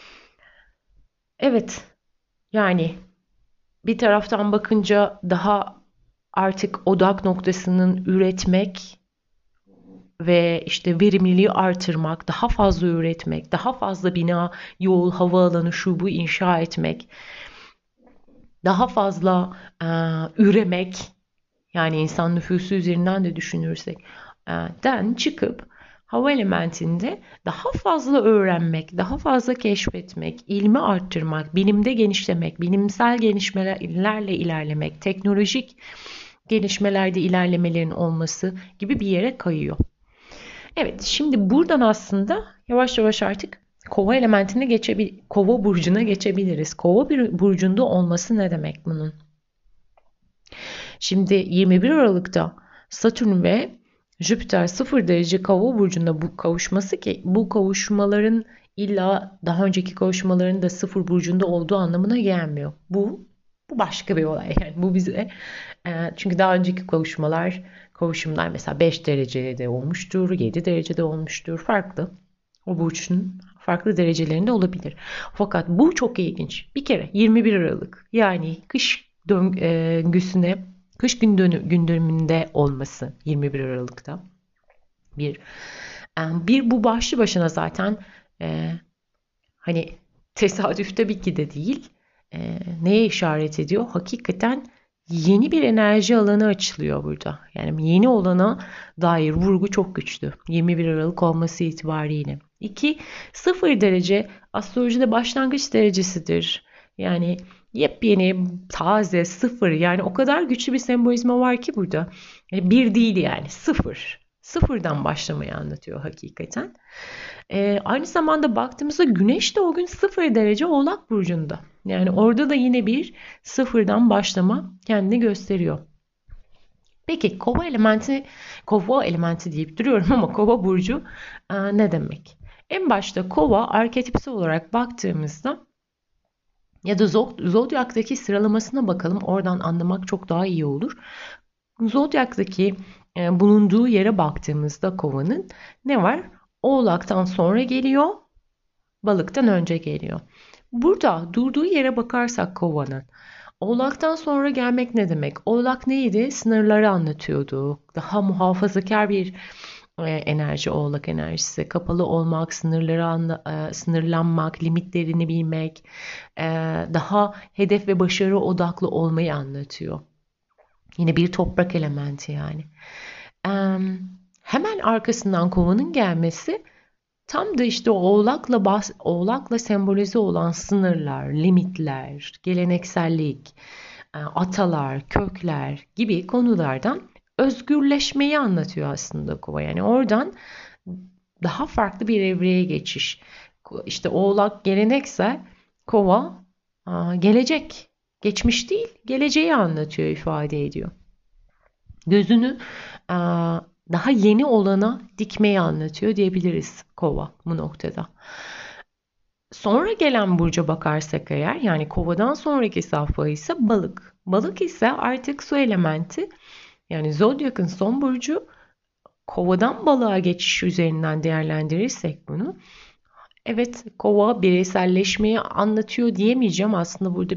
Evet, yani bir taraftan bakınca daha artık odak noktasının üretmek ve işte verimliliği artırmak, daha fazla üretmek, daha fazla bina, yol, havaalanı, şu bu inşa etmek, daha fazla üremek, yani insan nüfusu üzerinden de düşünürsek den çıkıp hava elementinde daha fazla öğrenmek, daha fazla keşfetmek, ilmi arttırmak, bilimde genişlemek, bilimsel gelişmelerle ilerlemek, teknolojik gelişmelerde ilerlemelerin olması gibi bir yere kayıyor. Evet, şimdi buradan aslında yavaş yavaş artık Kova elementine Kova burcuna geçebiliriz. Kova bir burcunda olması ne demek bunun? Şimdi 21 Aralık'ta Satürn ve Jüpiter 0 derece Kova burcunda bu kavuşması, ki bu kavuşmaların illa daha önceki kavuşmaların da 0 burcunda olduğu anlamına gelmiyor. Bu Bu başka bir olay yani bu bize çünkü daha önceki kavuşumlar mesela 5 derecede olmuştur, 7 derecede olmuştur. Farklı. O burçun farklı derecelerinde olabilir. Fakat bu çok ilginç. Bir kere 21 Aralık yani döngüsüne kış gündeminde olması 21 Aralık'ta bir bu başlı başına zaten hani tesadüf tabii ki de değil. Neye işaret ediyor? Hakikaten yeni bir enerji alanı açılıyor burada. Yani yeni olana dair vurgu çok güçlü. 21 Aralık olması itibariyle. 2. 0 derece astrolojide başlangıç derecesidir. Yani yepyeni, taze, sıfır. Yani o kadar güçlü bir sembolizma var ki burada. Yani bir değil yani sıfır. Sıfırdan başlamayı anlatıyor hakikaten. Aynı zamanda baktığımızda Güneş de o gün 0 derece Oğlak Burcu'nda. Yani orada da yine bir sıfırdan başlama kendini gösteriyor. Peki kova elementi deyip duruyorum ama kova burcu ne demek? En başta kova arketipsel olarak baktığımızda ya da zodyaktaki sıralamasına bakalım. Oradan anlamak çok daha iyi olur. Zodyaktaki bulunduğu yere baktığımızda kovanın ne var? Oğlaktan sonra geliyor, balıktan önce geliyor. Burada durduğu yere bakarsak kovanın, Oğlaktan sonra gelmek ne demek? Oğlak neydi? Sınırları anlatıyordu. Daha muhafazakar bir enerji, Oğlak enerjisi. Kapalı olmak, sınırlanmak, limitlerini bilmek, daha hedef ve başarı odaklı olmayı anlatıyor. Yine bir toprak elementi yani. Hemen arkasından kovanın gelmesi tam da işte oğlakla sembolize olan sınırlar, limitler, geleneksellik, atalar, kökler gibi konulardan özgürleşmeyi anlatıyor aslında kova. Yani oradan daha farklı bir evreye geçiş. İşte oğlak gelenekse kova gelecek. Geçmiş değil, geleceği anlatıyor, ifade ediyor. Gözünü daha yeni olana dikmeyi anlatıyor diyebiliriz kova bu noktada. Sonra gelen burca bakarsak eğer yani kovadan sonraki safha ise balık. Balık ise artık su elementi yani zodyakın son burcu. Kovadan balığa geçiş üzerinden değerlendirirsek bunu. Evet, kova bireyselleşmeyi anlatıyor diyemeyeceğim. Aslında burada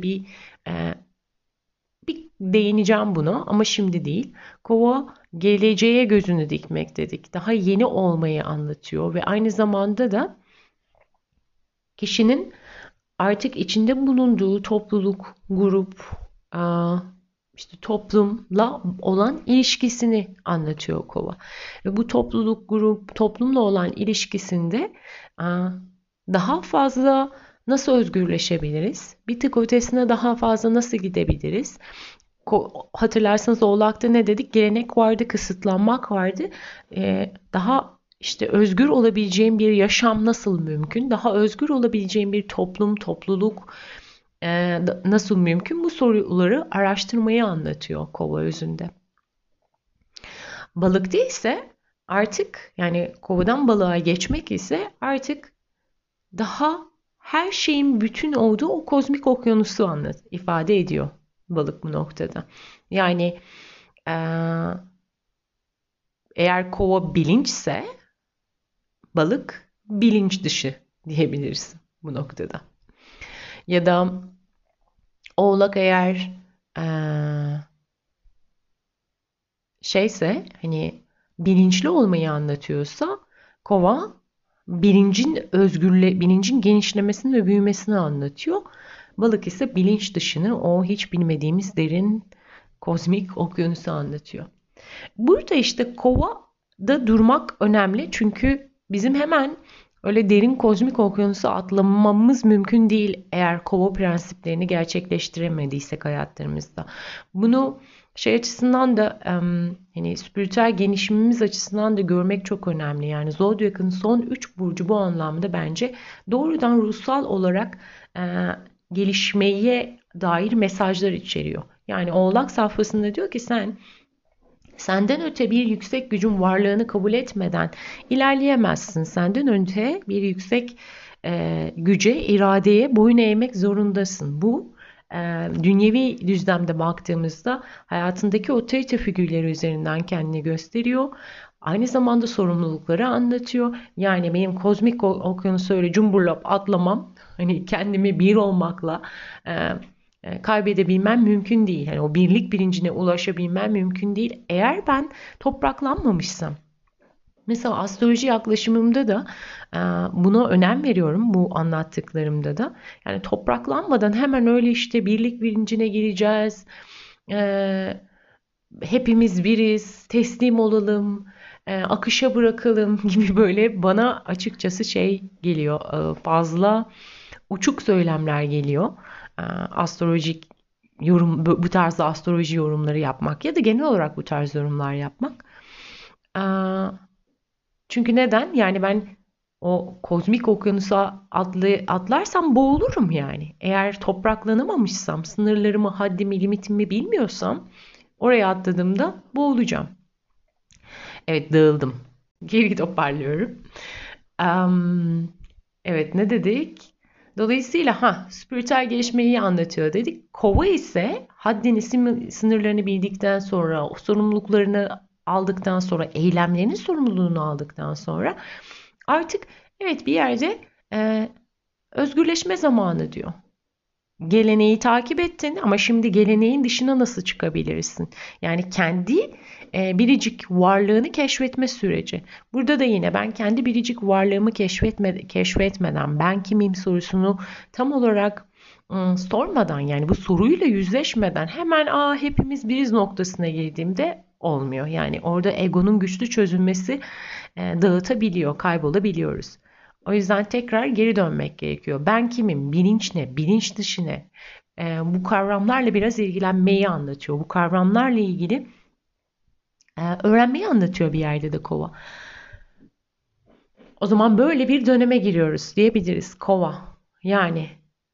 bir değineceğim buna ama şimdi değil. Kova geleceğe gözünü dikmek dedik. Daha yeni olmayı anlatıyor ve aynı zamanda da kişinin artık içinde bulunduğu topluluk, grup, işte toplumla olan ilişkisini anlatıyor kova. Ve bu topluluk, grup, toplumla olan ilişkisinde daha fazla nasıl özgürleşebiliriz? Bir tık ötesine daha fazla nasıl gidebiliriz? Hatırlarsanız Oğlak'ta ne dedik? Gelenek vardı, kısıtlanmak vardı. Daha işte özgür olabileceğim bir yaşam nasıl mümkün? Daha özgür olabileceğim bir toplum, topluluk nasıl mümkün? Bu soruları araştırmayı anlatıyor kova özünde. Balıkta ise artık yani kovadan balığa geçmek ise artık daha her şeyin bütün olduğu o kozmik okyanusu ifade ediyor balık bu noktada. Yani eğer kova bilinçse balık bilinç dışı diyebiliriz bu noktada. Ya da oğlak eğer hani bilinçli olmayı anlatıyorsa kova bilincin genişlemesini ve büyümesini anlatıyor. Balık ise bilinç dışını, o hiç bilmediğimiz derin kozmik okyanusu anlatıyor. Burada işte kovada durmak önemli çünkü bizim hemen öyle derin kozmik okyanusu atlamamız mümkün değil eğer kova prensiplerini gerçekleştiremediysek hayatlarımızda. Bunu açısından da hani spiritüel gelişimimiz açısından da görmek çok önemli. Yani Zodyak'ın son 3 burcu bu anlamda bence doğrudan ruhsal olarak gelişmeye dair mesajlar içeriyor. Yani Oğlak safhasında diyor ki senden öte bir yüksek gücün varlığını kabul etmeden ilerleyemezsin. Senden öte bir yüksek güce, iradeye boyun eğmek zorundasın. Bu dünyevi düzlemde baktığımızda hayatındaki otorite figürleri üzerinden kendini gösteriyor. Aynı zamanda sorumlulukları anlatıyor. Yani benim kozmik okyanusu öyle cumburlop atlamam. Hani kendimi bir olmakla kaybedebilmem mümkün değil. Hani o birlik bilincine ulaşabilmem mümkün değil. Eğer ben topraklanmamışsam, mesela astroloji yaklaşımımda da buna önem veriyorum, bu anlattıklarımda da. Yani topraklanmadan hemen öyle işte birlik bilincine gireceğiz. E, Hepimiz biriz, teslim olalım, akışa bırakalım gibi böyle bana açıkçası şey geliyor, fazla uçuk söylemler geliyor. Astrolojik yorum, bu tarzda astroloji yorumları yapmak ya da genel olarak bu tarz yorumlar yapmak. Çünkü neden? Yani ben o kozmik okyanusa atlarsam boğulurum yani. Eğer topraklanamamışsam, sınırlarımı, haddimi, limitimi bilmiyorsam oraya atladığımda boğulacağım. Evet, dağıldım. Geri toparlıyorum. Evet, ne dedik? Dolayısıyla spiritüel gelişmeyi anlatıyor dedik. Kova ise haddini, sınırlarını bildikten sonra, o sorumluluklarını aldıktan sonra, eylemlerinin sorumluluğunu aldıktan sonra artık evet bir yerde özgürleşme zamanı diyor. Geleneği takip ettin ama şimdi geleneğin dışına nasıl çıkabilirsin? Yani kendi biricik varlığını keşfetme süreci. Burada da yine ben kendi biricik varlığımı keşfetmeden ben kimim sorusunu tam olarak sormadan, yani bu soruyla yüzleşmeden hemen hepimiz biriz noktasına girdiğimde olmuyor. Yani orada egonun güçlü çözülmesi dağıtabiliyor, kaybolabiliyoruz. O yüzden tekrar geri dönmek gerekiyor. Ben kimim? Bilinç ne? Bilinç dışı ne? Bu kavramlarla biraz ilgilenmeyi anlatıyor. Bu kavramlarla ilgili öğrenmeyi anlatıyor bir yerde de Kova. O zaman böyle bir döneme giriyoruz diyebiliriz Kova. Yani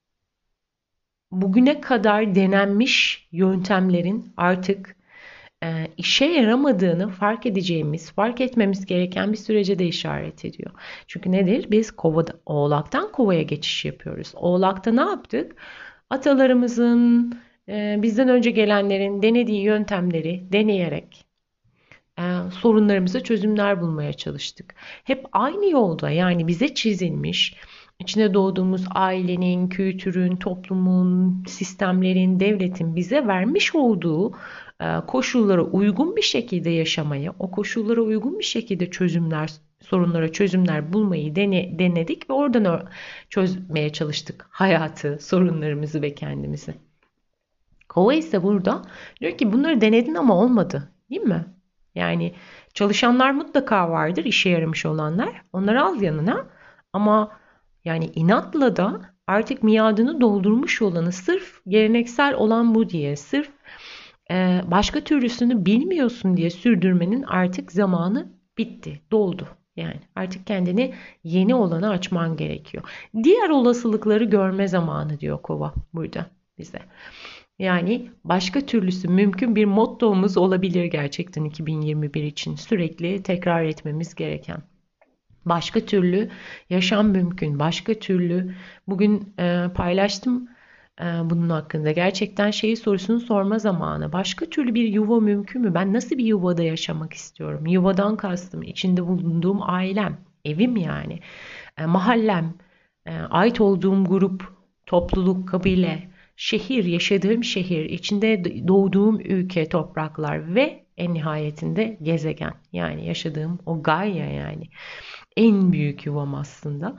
bugüne kadar denenmiş yöntemlerin artık işe yaramadığını fark edeceğimiz, fark etmemiz gereken bir sürece de işaret ediyor. Çünkü nedir? Biz Oğlak'tan Kova'ya geçiş yapıyoruz. Oğlak'ta ne yaptık? Atalarımızın, bizden önce gelenlerin denediği yöntemleri deneyerek sorunlarımıza çözümler bulmaya çalıştık. Hep aynı yolda, yani bize çizilmiş, içine doğduğumuz ailenin, kültürün, toplumun, sistemlerin, devletin bize vermiş olduğu koşullara uygun bir şekilde yaşamayı, o koşullara uygun bir şekilde sorunlara çözümler bulmayı denedik ve oradan çözmeye çalıştık hayatı, sorunlarımızı ve kendimizi. Kova ise burada diyor ki bunları denedin ama olmadı, değil mi? Yani çalışanlar mutlaka vardır, işe yaramış olanlar. Onları al yanına ama yani inatla da artık miadını doldurmuş olanı, sırf geleneksel olan bu diye, sırf başka türlüsünü bilmiyorsun diye sürdürmenin artık zamanı bitti, doldu. Yani artık kendini yeni olana açman gerekiyor. Diğer olasılıkları görme zamanı diyor Kova burada bize. Yani başka türlüsü mümkün bir mottomuz olabilir gerçekten 2021 için sürekli tekrar etmemiz gereken. Başka türlü yaşam mümkün. Başka türlü bugün paylaştım bunun hakkında. Gerçekten sorusunu sorma zamanı. Başka türlü bir yuva mümkün mü? Ben nasıl bir yuvada yaşamak istiyorum? Yuvadan kastım içinde bulunduğum ailem, evim yani. Mahallem, ait olduğum grup, topluluk, kabile, şehir, yaşadığım şehir, içinde doğduğum ülke, topraklar ve en nihayetinde gezegen. Yani yaşadığım o Gaia yani. En büyük yuvam aslında.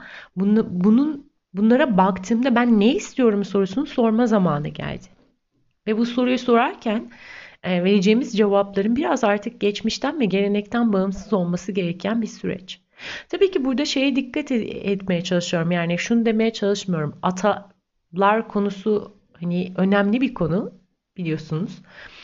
Bunlara baktığımda ben ne istiyorum sorusunu sorma zamanı geldi. Ve bu soruyu sorarken vereceğimiz cevapların biraz artık geçmişten ve gelenekten bağımsız olması gereken bir süreç. Tabii ki burada dikkat etmeye çalışıyorum. Yani şunu demeye çalışmıyorum. Atalar konusu hani önemli bir konu biliyorsunuz.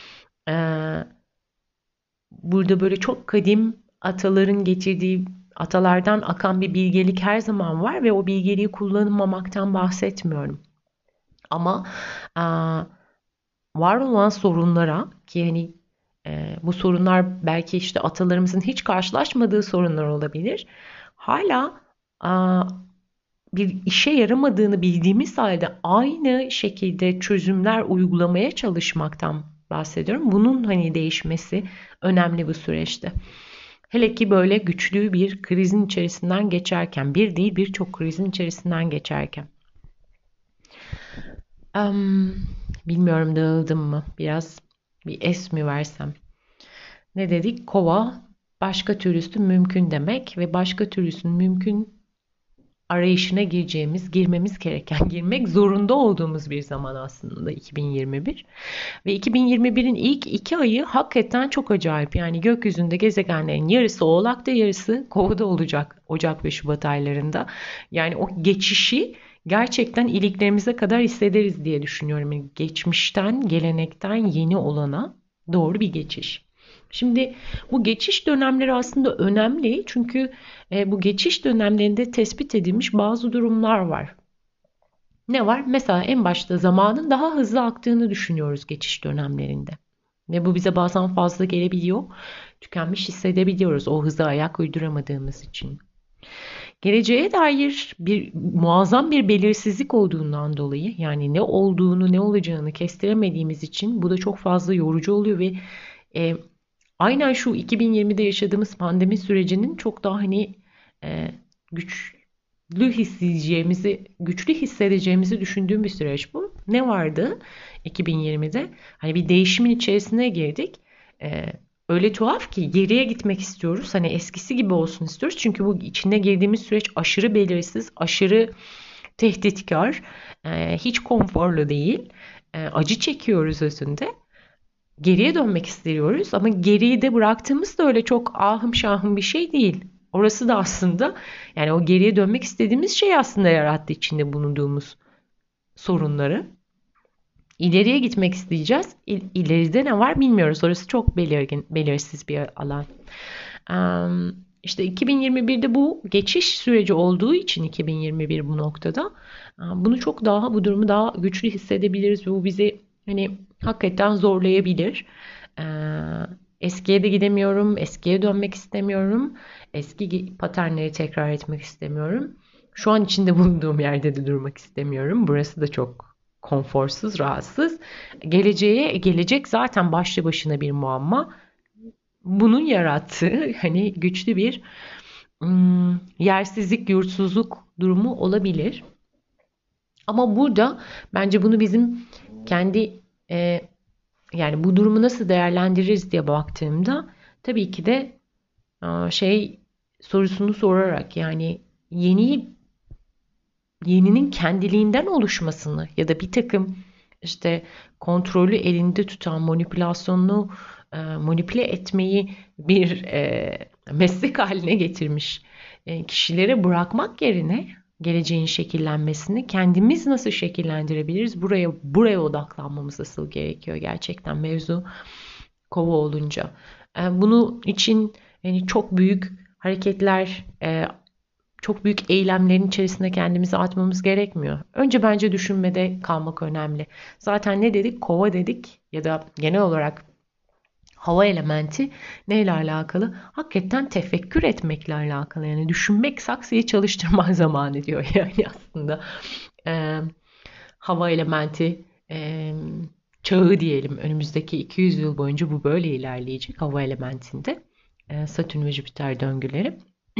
Burada böyle çok kadim ataların getirdiği, atalardan akan bir bilgelik her zaman var ve o bilgeliği kullanmamaktan bahsetmiyorum. Ama var olan sorunlara ki hani bu sorunlar belki işte atalarımızın hiç karşılaşmadığı sorunlar olabilir. Hala bir işe yaramadığını bildiğimiz halde aynı şekilde çözümler uygulamaya çalışmaktan bahsediyorum. Bunun hani değişmesi önemli bu süreçte. Hele ki böyle güçlü bir krizin içerisinden geçerken, bir değil birçok krizin içerisinden geçerken. Em, Bilmiyorum dağıldım mı? Biraz bir es mi versem? Ne dedik? Kova başka türlüsü mümkün demek ve başka türlüsünün mümkün arayışına girmemiz gereken, girmek zorunda olduğumuz bir zaman aslında 2021. Ve 2021'in ilk 2 ayı hakikaten çok acayip. Yani gökyüzünde gezegenlerin yarısı Oğlak'ta, yarısı Kova'da olacak Ocak ve Şubat aylarında. Yani o geçişi gerçekten iliklerimize kadar hissederiz diye düşünüyorum. Yani geçmişten, gelenekten yeni olana doğru bir geçiş. Şimdi bu geçiş dönemleri aslında önemli çünkü bu geçiş dönemlerinde tespit edilmiş bazı durumlar var. Ne var? Mesela en başta zamanın daha hızlı aktığını düşünüyoruz geçiş dönemlerinde. Ve bu bize bazen fazla gelebiliyor. Tükenmiş hissedebiliyoruz o hıza ayak uyduramadığımız için. Geleceğe dair muazzam bir belirsizlik olduğundan dolayı yani ne olduğunu ne olacağını kestiremediğimiz için bu da çok fazla yorucu oluyor ve e, aynen şu 2020'de yaşadığımız pandemi sürecinin çok daha hani güçlü hissedeceğimizi düşündüğüm bir süreç bu. Ne vardı 2020'de? Hani bir değişimin içerisine girdik. E, Öyle tuhaf ki geriye gitmek istiyoruz. Hani eskisi gibi olsun istiyoruz. Çünkü bu içinde girdiğimiz süreç aşırı belirsiz, aşırı tehditkar, hiç konforlu değil. Acı çekiyoruz özünde. Geriye dönmek istiyoruz ama geriyi de bıraktığımız da öyle çok ahım şahım bir şey değil. Orası da aslında yani o geriye dönmek istediğimiz şey aslında yarattı içinde bulunduğumuz sorunları. İleriye gitmek isteyeceğiz. İleride ne var bilmiyoruz. Orası çok belirsiz bir alan. İşte 2021'de bu geçiş süreci olduğu için 2021 bu noktada bunu çok daha bu durumu daha güçlü hissedebiliriz ve bu bizi hani hakikaten zorlayabilir. Ee, Eskiye de gidemiyorum, eskiye dönmek istemiyorum, eski paternleri tekrar etmek istemiyorum. Şu an içinde bulunduğum yerde de durmak istemiyorum. Burası da çok konforsuz, rahatsız. Gelecek zaten başlı başına bir muamma. Bunun yarattığı hani güçlü bir yersizlik, yurtsuzluk durumu olabilir. Ama burada bence bunu bizim kendi yani bu durumu nasıl değerlendiririz diye baktığımda tabii ki de şey sorusunu sorarak yani yeninin kendiliğinden oluşmasını ya da bir takım işte kontrolü elinde tutan manipülasyonunu manipüle etmeyi bir meslek haline getirmiş kişilere bırakmak yerine geleceğin şekillenmesini kendimiz nasıl şekillendirebiliriz? Buraya odaklanmamız asıl gerekiyor gerçekten mevzu kova olunca. Bunun için yani çok büyük hareketler, çok büyük eylemlerin içerisinde kendimizi atmamız gerekmiyor. Önce bence düşünmede kalmak önemli. Zaten ne dedik? Kova dedik ya da genel olarak hava elementi neyle alakalı? Hakikaten tefekkür etmekle alakalı. Yani düşünmek saksıyı çalıştırma zamanı diyor. Yani aslında e, hava elementi çağı diyelim. Önümüzdeki 200 yıl boyunca bu böyle ilerleyecek hava elementinde. Satürn ve Jüpiter döngüleri.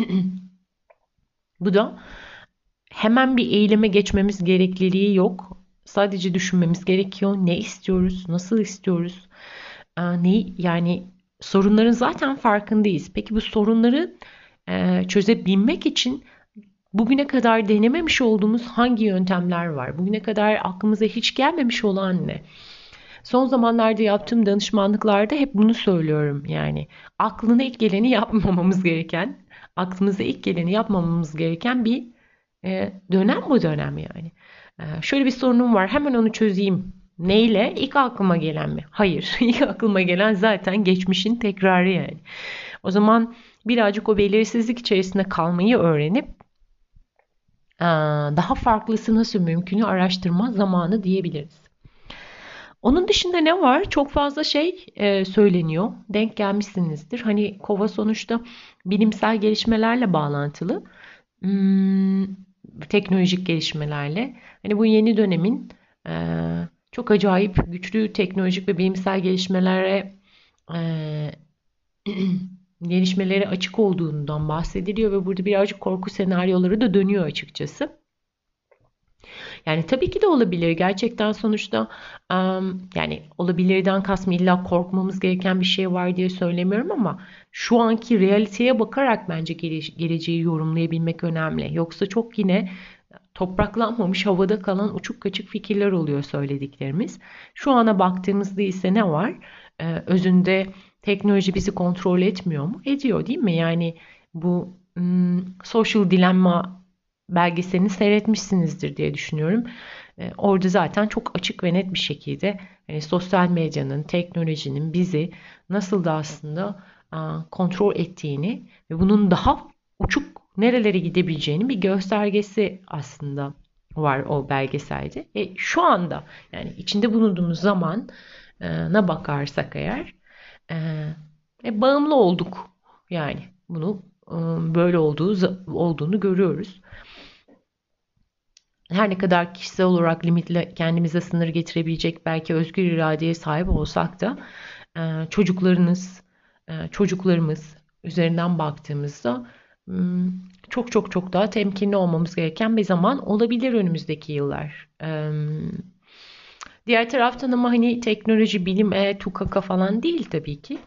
Bu da hemen bir eyleme geçmemiz gerekliliği yok. Sadece düşünmemiz gerekiyor. Ne istiyoruz? Nasıl istiyoruz? Yani sorunların zaten farkındayız. Peki bu sorunları çözebilmek için bugüne kadar denememiş olduğumuz hangi yöntemler var? Bugüne kadar aklımıza hiç gelmemiş olan ne? Son zamanlarda yaptığım danışmanlıklarda hep bunu söylüyorum. Yani aklına ilk geleni yapmamamız gereken, aklımıza ilk geleni yapmamamız gereken bir dönem bu dönem yani. Şöyle bir sorunum var, hemen onu çözeyim. Neyle? İlk aklıma gelen mi? Hayır. İlk aklıma gelen zaten geçmişin tekrarı yani. O zaman birazcık o belirsizlik içerisinde kalmayı öğrenip daha farklısı nasıl mümkünü araştırma zamanı diyebiliriz. Onun dışında ne var? Çok fazla şey söyleniyor. Denk gelmişsinizdir. Hani kova sonuçta bilimsel gelişmelerle bağlantılı. Hmm, teknolojik gelişmelerle. Hani bu yeni dönemin e, çok acayip güçlü teknolojik ve bilimsel e, gelişmelere açık olduğundan bahsediliyor ve burada birazcık korku senaryoları da dönüyor açıkçası. Yani tabii ki de olabilir. Gerçekten sonuçta yani olabilirden kastım illa korkmamız gereken bir şey var diye söylemiyorum ama şu anki realiteye bakarak bence geleceği yorumlayabilmek önemli. Yoksa çok yine topraklanmamış havada kalan uçuk kaçık fikirler oluyor söylediklerimiz. Şu ana baktığımızda ise ne var? Özünde teknoloji bizi kontrol etmiyor mu? Ediyor değil mi? Yani bu Social Dilemma belgeselini seyretmişsinizdir diye düşünüyorum. Orada zaten çok açık ve net bir şekilde sosyal medyanın, teknolojinin bizi nasıl da aslında kontrol ettiğini ve bunun daha uçuk nerelere gidebileceğinin bir göstergesi aslında var o belgeselde. Şu anda yani içinde bulunduğumuz zamana bakarsak eğer bağımlı olduk. Yani bunu böyle olduğunu görüyoruz. Her ne kadar kişisel olarak limitle kendimize sınır getirebilecek belki özgür iradeye sahip olsak da çocuklarımız üzerinden baktığımızda çok çok çok daha temkinli olmamız gereken bir zaman olabilir önümüzdeki yıllar. Diğer taraftan ama hani teknoloji, bilim, tukaka falan değil tabii ki.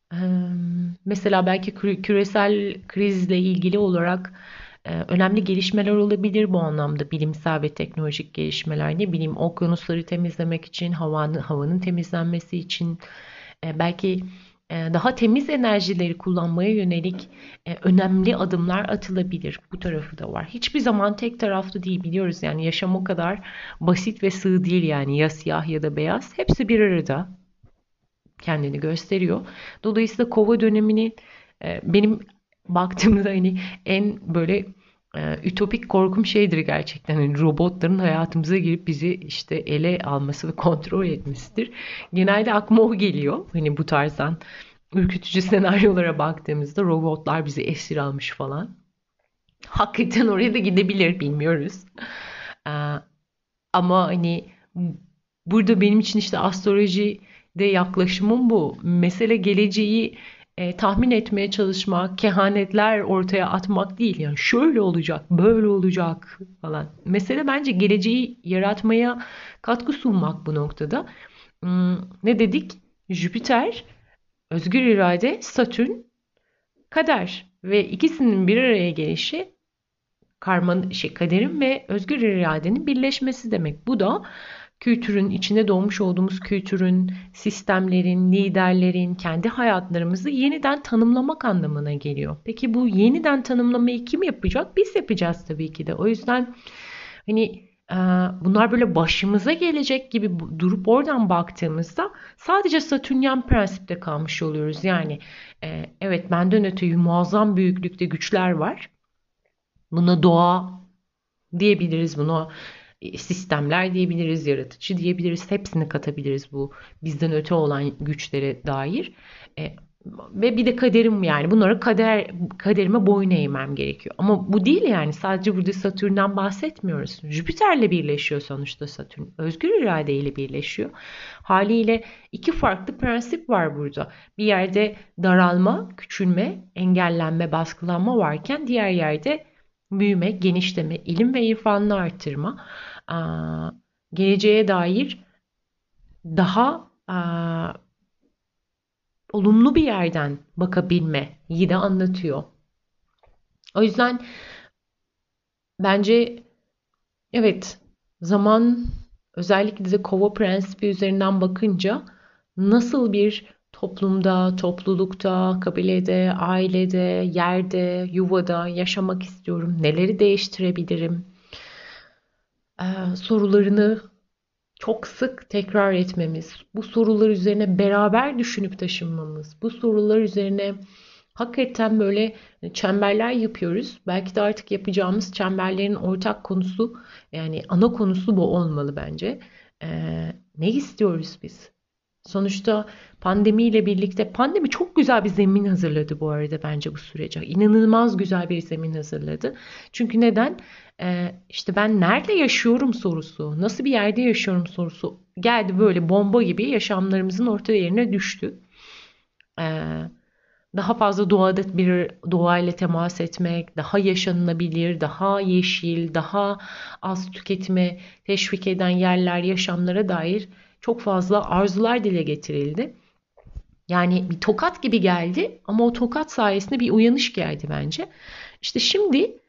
Mesela belki küresel krizle ilgili olarak önemli gelişmeler olabilir bu anlamda bilimsel ve teknolojik gelişmeler. Ne bileyim okyanusları temizlemek için, havanın temizlenmesi için belki daha temiz enerjileri kullanmaya yönelik önemli adımlar atılabilir. Bu tarafı da var. Hiçbir zaman tek taraflı değil biliyoruz yani yaşam o kadar basit ve sığ değil yani ya siyah ya da beyaz. Hepsi bir arada kendini gösteriyor. Dolayısıyla kova dönemini benim baktığımda hani en böyle ütopik korkum şeydir gerçekten. Hani robotların hayatımıza girip bizi işte ele alması ve kontrol etmesidir. Genelde aklıma o geliyor. Hani bu tarzdan ürkütücü senaryolara baktığımızda robotlar bizi esir almış falan. Hakikaten oraya da gidebilir bilmiyoruz. Ee, Ama hani burada benim için işte astrolojide yaklaşımım bu. Mesele geleceği tahmin etmeye çalışmak, kehanetler ortaya atmak değil. Yani şöyle olacak, böyle olacak falan. Mesele bence geleceği yaratmaya katkı sunmak bu noktada. Ne dedik? Jüpiter, özgür irade, Satürn, kader ve ikisinin bir araya gelişi kaderin ve özgür iradenin birleşmesi demek. Bu da kültürün, içinde doğmuş olduğumuz kültürün, sistemlerin, liderlerin, kendi hayatlarımızı yeniden tanımlamak anlamına geliyor. Peki bu yeniden tanımlamayı kim yapacak? Biz yapacağız tabii ki de. O yüzden hani bunlar böyle başımıza gelecek gibi durup oradan baktığımızda sadece Satürnyen prensipte kalmış oluyoruz. Yani evet benden öte muazzam büyüklükte güçler var. Buna doğa diyebiliriz, buna sistemler diyebiliriz, yaratıcı diyebiliriz. Hepsini katabiliriz bu bizden öte olan güçlere dair. E, Ve bir de kaderim yani bunlara kaderime boyun eğmem gerekiyor. Ama bu değil yani sadece burada Satürn'den bahsetmiyoruz. Jüpiter'le birleşiyor sonuçta Satürn. Özgür iradeyle birleşiyor. Haliyle iki farklı prensip var burada. Bir yerde daralma, küçülme, engellenme, baskılanma varken diğer yerde büyüme, genişleme, ilim ve irfanını artırma, geleceğe dair daha olumlu bir yerden bakabilmeyi de anlatıyor. O yüzden bence evet zaman özellikle de kova prensibi üzerinden bakınca nasıl bir toplumda, toplulukta, kabilede, ailede, yerde, yuvada yaşamak istiyorum, neleri değiştirebilirim sorularını çok sık tekrar etmemiz, bu sorular üzerine beraber düşünüp taşınmamız, bu sorular üzerine hakikaten böyle çemberler yapıyoruz. Belki de artık yapacağımız çemberlerin ortak konusu yani ana konusu bu olmalı bence. Ne istiyoruz biz? Sonuçta pandemiyle birlikte pandemi çok güzel bir zemin hazırladı bu arada bence bu sürece. İnanılmaz güzel bir zemin hazırladı. Çünkü neden? İşte ben nerede yaşıyorum sorusu, nasıl bir yerde yaşıyorum sorusu geldi böyle bomba gibi yaşamlarımızın orta yerine düştü. Ee, Daha fazla doğayla temas etmek, daha yaşanılabilir, daha yeşil, daha az tüketime teşvik eden yerler, yaşamlara dair çok fazla arzular dile getirildi. Yani bir tokat gibi geldi ama o tokat sayesinde bir uyanış geldi bence. İşte şimdi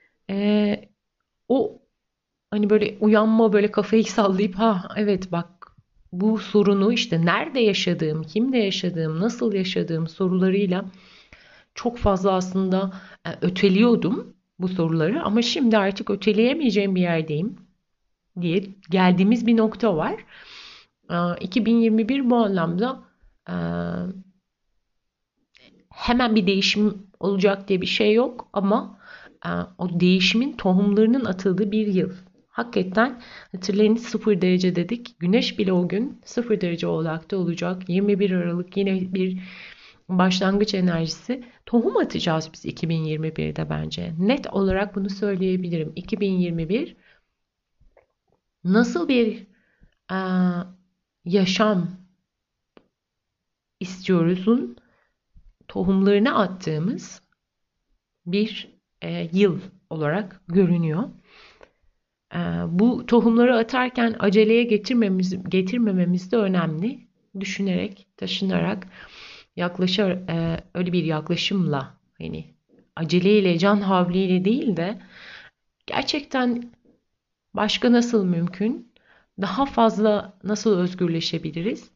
o hani böyle uyanma, böyle kafayı sallayıp ha evet bak bu sorunu işte nerede yaşadığım, kimle yaşadığım, nasıl yaşadığım sorularıyla çok fazla aslında öteliyordum bu soruları ama şimdi artık öteleyemeyeceğim bir yerdeyim diye geldiğimiz bir nokta var. 2021 bu anlamda e, hemen bir değişim olacak diye bir şey yok ama o değişimin tohumlarının atıldığı bir yıl. Hakikaten hatırlayın 0 derece dedik. Güneş bile o gün 0 derece Oğlak'ta olacak. 21 Aralık yine bir başlangıç enerjisi. Tohum atacağız biz 2021'de bence. Net olarak bunu söyleyebilirim. 2021 nasıl bir e, yaşam istiyoruzun tohumlarını attığımız bir yıl olarak görünüyor. Bu tohumları atarken aceleye getirmememiz de önemli. Düşünerek, taşınarak, öyle bir yaklaşımla hani aceleyle, can havliyle değil de gerçekten başka nasıl mümkün? Daha fazla nasıl özgürleşebiliriz?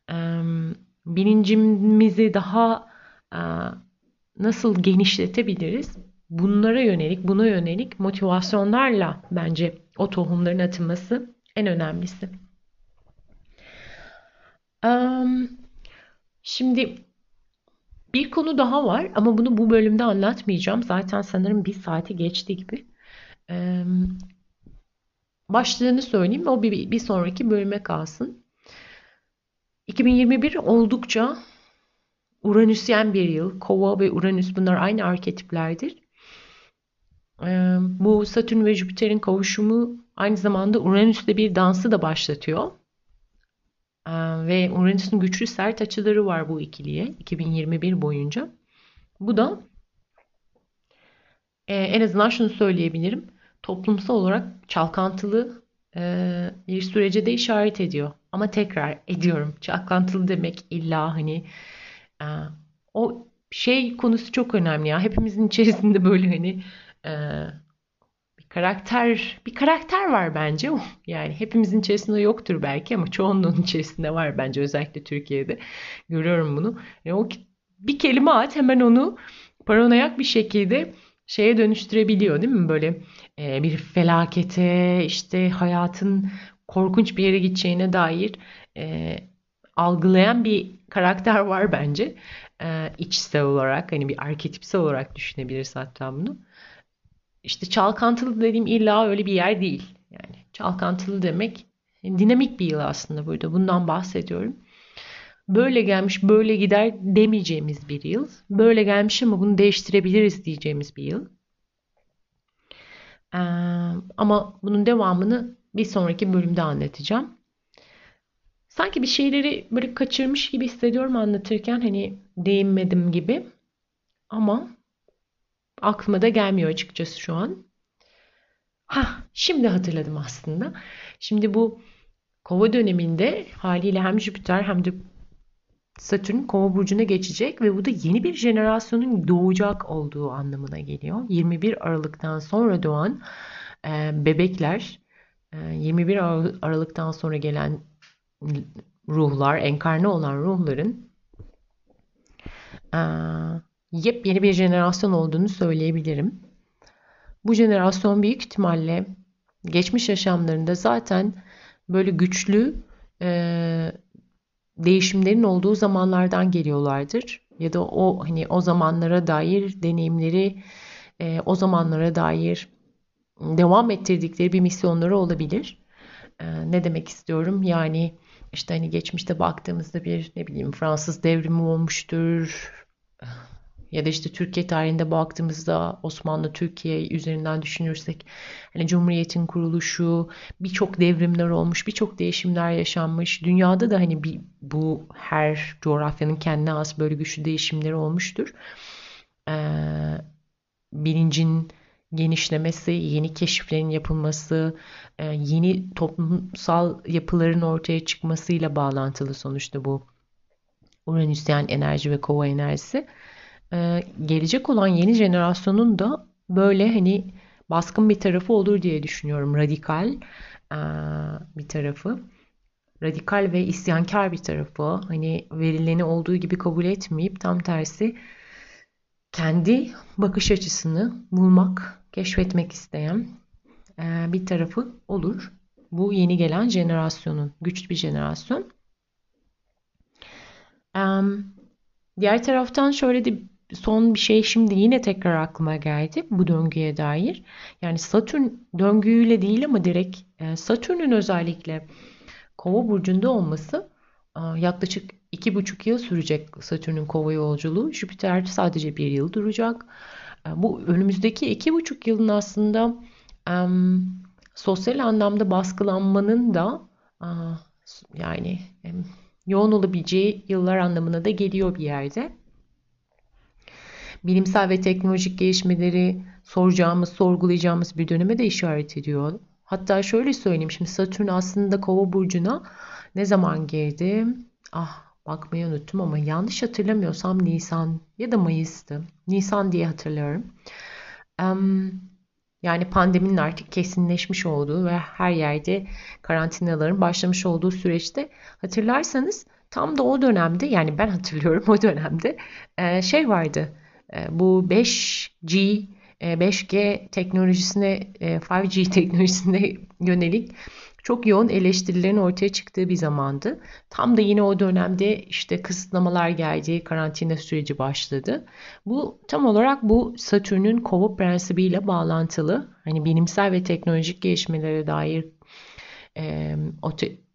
Bilincimizi daha nasıl genişletebiliriz? Buna yönelik motivasyonlarla bence o tohumların atılması en önemlisi. Şimdi bir konu daha var ama bunu bu bölümde anlatmayacağım. Zaten sanırım bir saati geçti gibi. Başlığını söyleyeyim. O bir sonraki bölüme kalsın. 2021 oldukça Uranüsyen bir yıl. Kova ve Uranüs bunlar aynı arketiplerdir. Bu Satürn ve Jüpiter'in kavuşumu aynı zamanda Uranüs'te bir dansı da başlatıyor. Ve Uranüs'ün güçlü sert açıları var bu ikiliye 2021 boyunca. Bu da en azından şunu söyleyebilirim. Toplumsal olarak çalkantılı bir sürece de işaret ediyor. Ama tekrar ediyorum. Çalkantılı demek illa hani e, o şey konusu çok önemli ya. Hepimizin içerisinde böyle hani e, bir karakter var bence. Yani hepimizin içerisinde yoktur belki ama çoğunluğun içerisinde var bence özellikle Türkiye'de. Görüyorum bunu. O bir kelime at hemen onu paranoyak bir şekilde şeye dönüştürebiliyor değil mi? Böyle bir felakete işte hayatın korkunç bir yere gideceğine dair e, algılayan bir karakter var bence. İçsel olarak hani bir arketipsel olarak düşünebiliriz hatta bunu. İşte çalkantılı dediğim illa öyle bir yer değil. Yani çalkantılı demek dinamik bir yıl aslında burada. Bundan bahsediyorum. Böyle gelmiş, böyle gider demeyeceğimiz bir yıl. Böyle gelmiş ama bunu değiştirebiliriz diyeceğimiz bir yıl. Ee, Ama bunun devamını bir sonraki bölümde anlatacağım. Sanki bir şeyleri böyle kaçırmış gibi hissediyorum anlatırken hani değinmedim gibi. Ama aklıma da gelmiyor açıkçası şu an. Şimdi hatırladım aslında. Şimdi bu Kova döneminde haliyle hem Jüpiter hem de Satürn Kova burcuna geçecek ve bu da yeni bir jenerasyonun doğacak olduğu anlamına geliyor. 21 Aralık'tan sonra doğan bebekler, 21 Aralık'tan sonra gelen ruhlar, enkarne olan ruhların e, yepyeni bir jenerasyon olduğunu söyleyebilirim. Bu jenerasyon büyük ihtimalle geçmiş yaşamlarında zaten böyle güçlü değişimlerin olduğu zamanlardan geliyorlardır. Ya da o hani o zamanlara dair deneyimleri, o zamanlara dair devam ettirdikleri bir misyonları olabilir. Ne demek istiyorum? Yani İşte hani geçmişte baktığımızda bir ne bileyim Fransız devrimi olmuştur. Ya da işte Türkiye tarihinde baktığımızda Osmanlı Türkiye üzerinden düşünürsek hani Cumhuriyet'in kuruluşu, birçok devrimler olmuş, birçok değişimler yaşanmış. Dünyada da hani bu her coğrafyanın kendine has böyle güçlü değişimleri olmuştur. Ee, Bilincin genişlemesi, yeni keşiflerin yapılması, yeni toplumsal yapıların ortaya çıkmasıyla bağlantılı sonuçta bu Uranüsyen enerji ve kova enerjisi. Gelecek olan yeni jenerasyonun da böyle hani baskın bir tarafı olur diye düşünüyorum. Radikal bir tarafı. Radikal ve isyankar bir tarafı. Hani verileni olduğu gibi kabul etmeyip tam tersi kendi bakış açısını bulmak, keşfetmek isteyen bir tarafı olur. Bu yeni gelen jenerasyonun, güçlü bir jenerasyon. Diğer taraftan şöyle de son bir şey şimdi yine tekrar aklıma geldi bu döngüye dair. Yani Satürn döngüyle değil ama direkt Satürn'ün özellikle Kova burcunda olması yaklaşık 2,5 yıl sürecek Satürn'ün Kova yolculuğu. Jüpiter sadece 1 yıl duracak. Bu önümüzdeki 2,5 yılın aslında sosyal anlamda baskılanmanın da yani yoğun olabileceği yıllar anlamına da geliyor bir yerde. Bilimsel ve teknolojik gelişmeleri soracağımız, sorgulayacağımız bir döneme de işaret ediyor. Hatta şöyle söyleyeyim, şimdi Satürn aslında Kova burcuna ne zaman girdi? Bakmayı unuttum ama yanlış hatırlamıyorsam Nisan ya da Mayıs'tı. Nisan diye hatırlıyorum. Yani pandeminin artık kesinleşmiş olduğu ve her yerde karantinaların başlamış olduğu süreçte hatırlarsanız tam da o dönemde, yani ben hatırlıyorum o dönemde şey vardı. Bu 5G 5G teknolojisine 5G teknolojisine yönelik çok yoğun eleştirilerin ortaya çıktığı bir zamandı. Tam da yine o dönemde işte kısıtlamalar geldi, karantina süreci başladı. Bu tam olarak bu Satürn'ün Kova prensibiyle bağlantılı. Hani bilimsel ve teknolojik gelişmelere dair e, o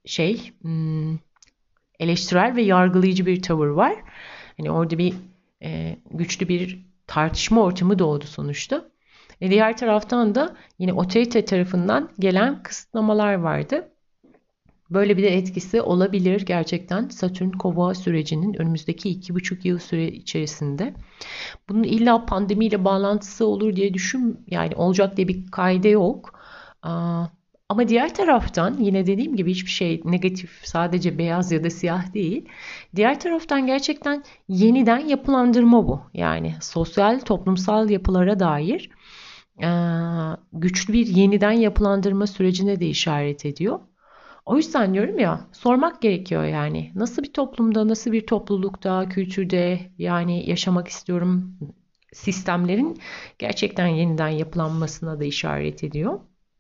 eleştirel ve yargılayıcı bir tavır var. Hani orada bir güçlü bir tartışma ortamı doğdu sonuçta. Diğer taraftan da yine otorite tarafından gelen kısıtlamalar vardı. Böyle bir de etkisi olabilir gerçekten Satürn Kova sürecinin önümüzdeki 2,5 yıl süre içerisinde. Bunun illa pandemiyle bağlantısı olur diye yani olacak diye bir kaide yok. Ama diğer taraftan yine dediğim gibi hiçbir şey negatif, sadece beyaz ya da siyah değil. Diğer taraftan gerçekten yeniden yapılandırma bu. Yani sosyal, toplumsal yapılara dair güçlü bir yeniden yapılandırma sürecine de işaret ediyor. O yüzden diyorum ya, sormak gerekiyor yani. Nasıl bir toplumda, nasıl bir toplulukta, kültürde yani yaşamak istiyorum, sistemlerin gerçekten yeniden yapılanmasına da işaret ediyor.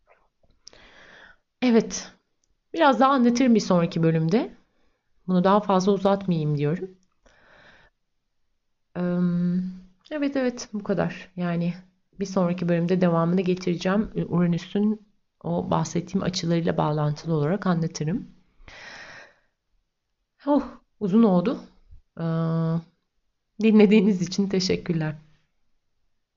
Evet, biraz daha anlatırım bir sonraki bölümde. Bunu daha fazla uzatmayayım diyorum. Evet evet, bu kadar. Yani bir sonraki bölümde devamını getireceğim. Uranüs'ün o bahsettiğim açılarıyla bağlantılı olarak anlatırım. Oh, uzun oldu. Dinlediğiniz için teşekkürler.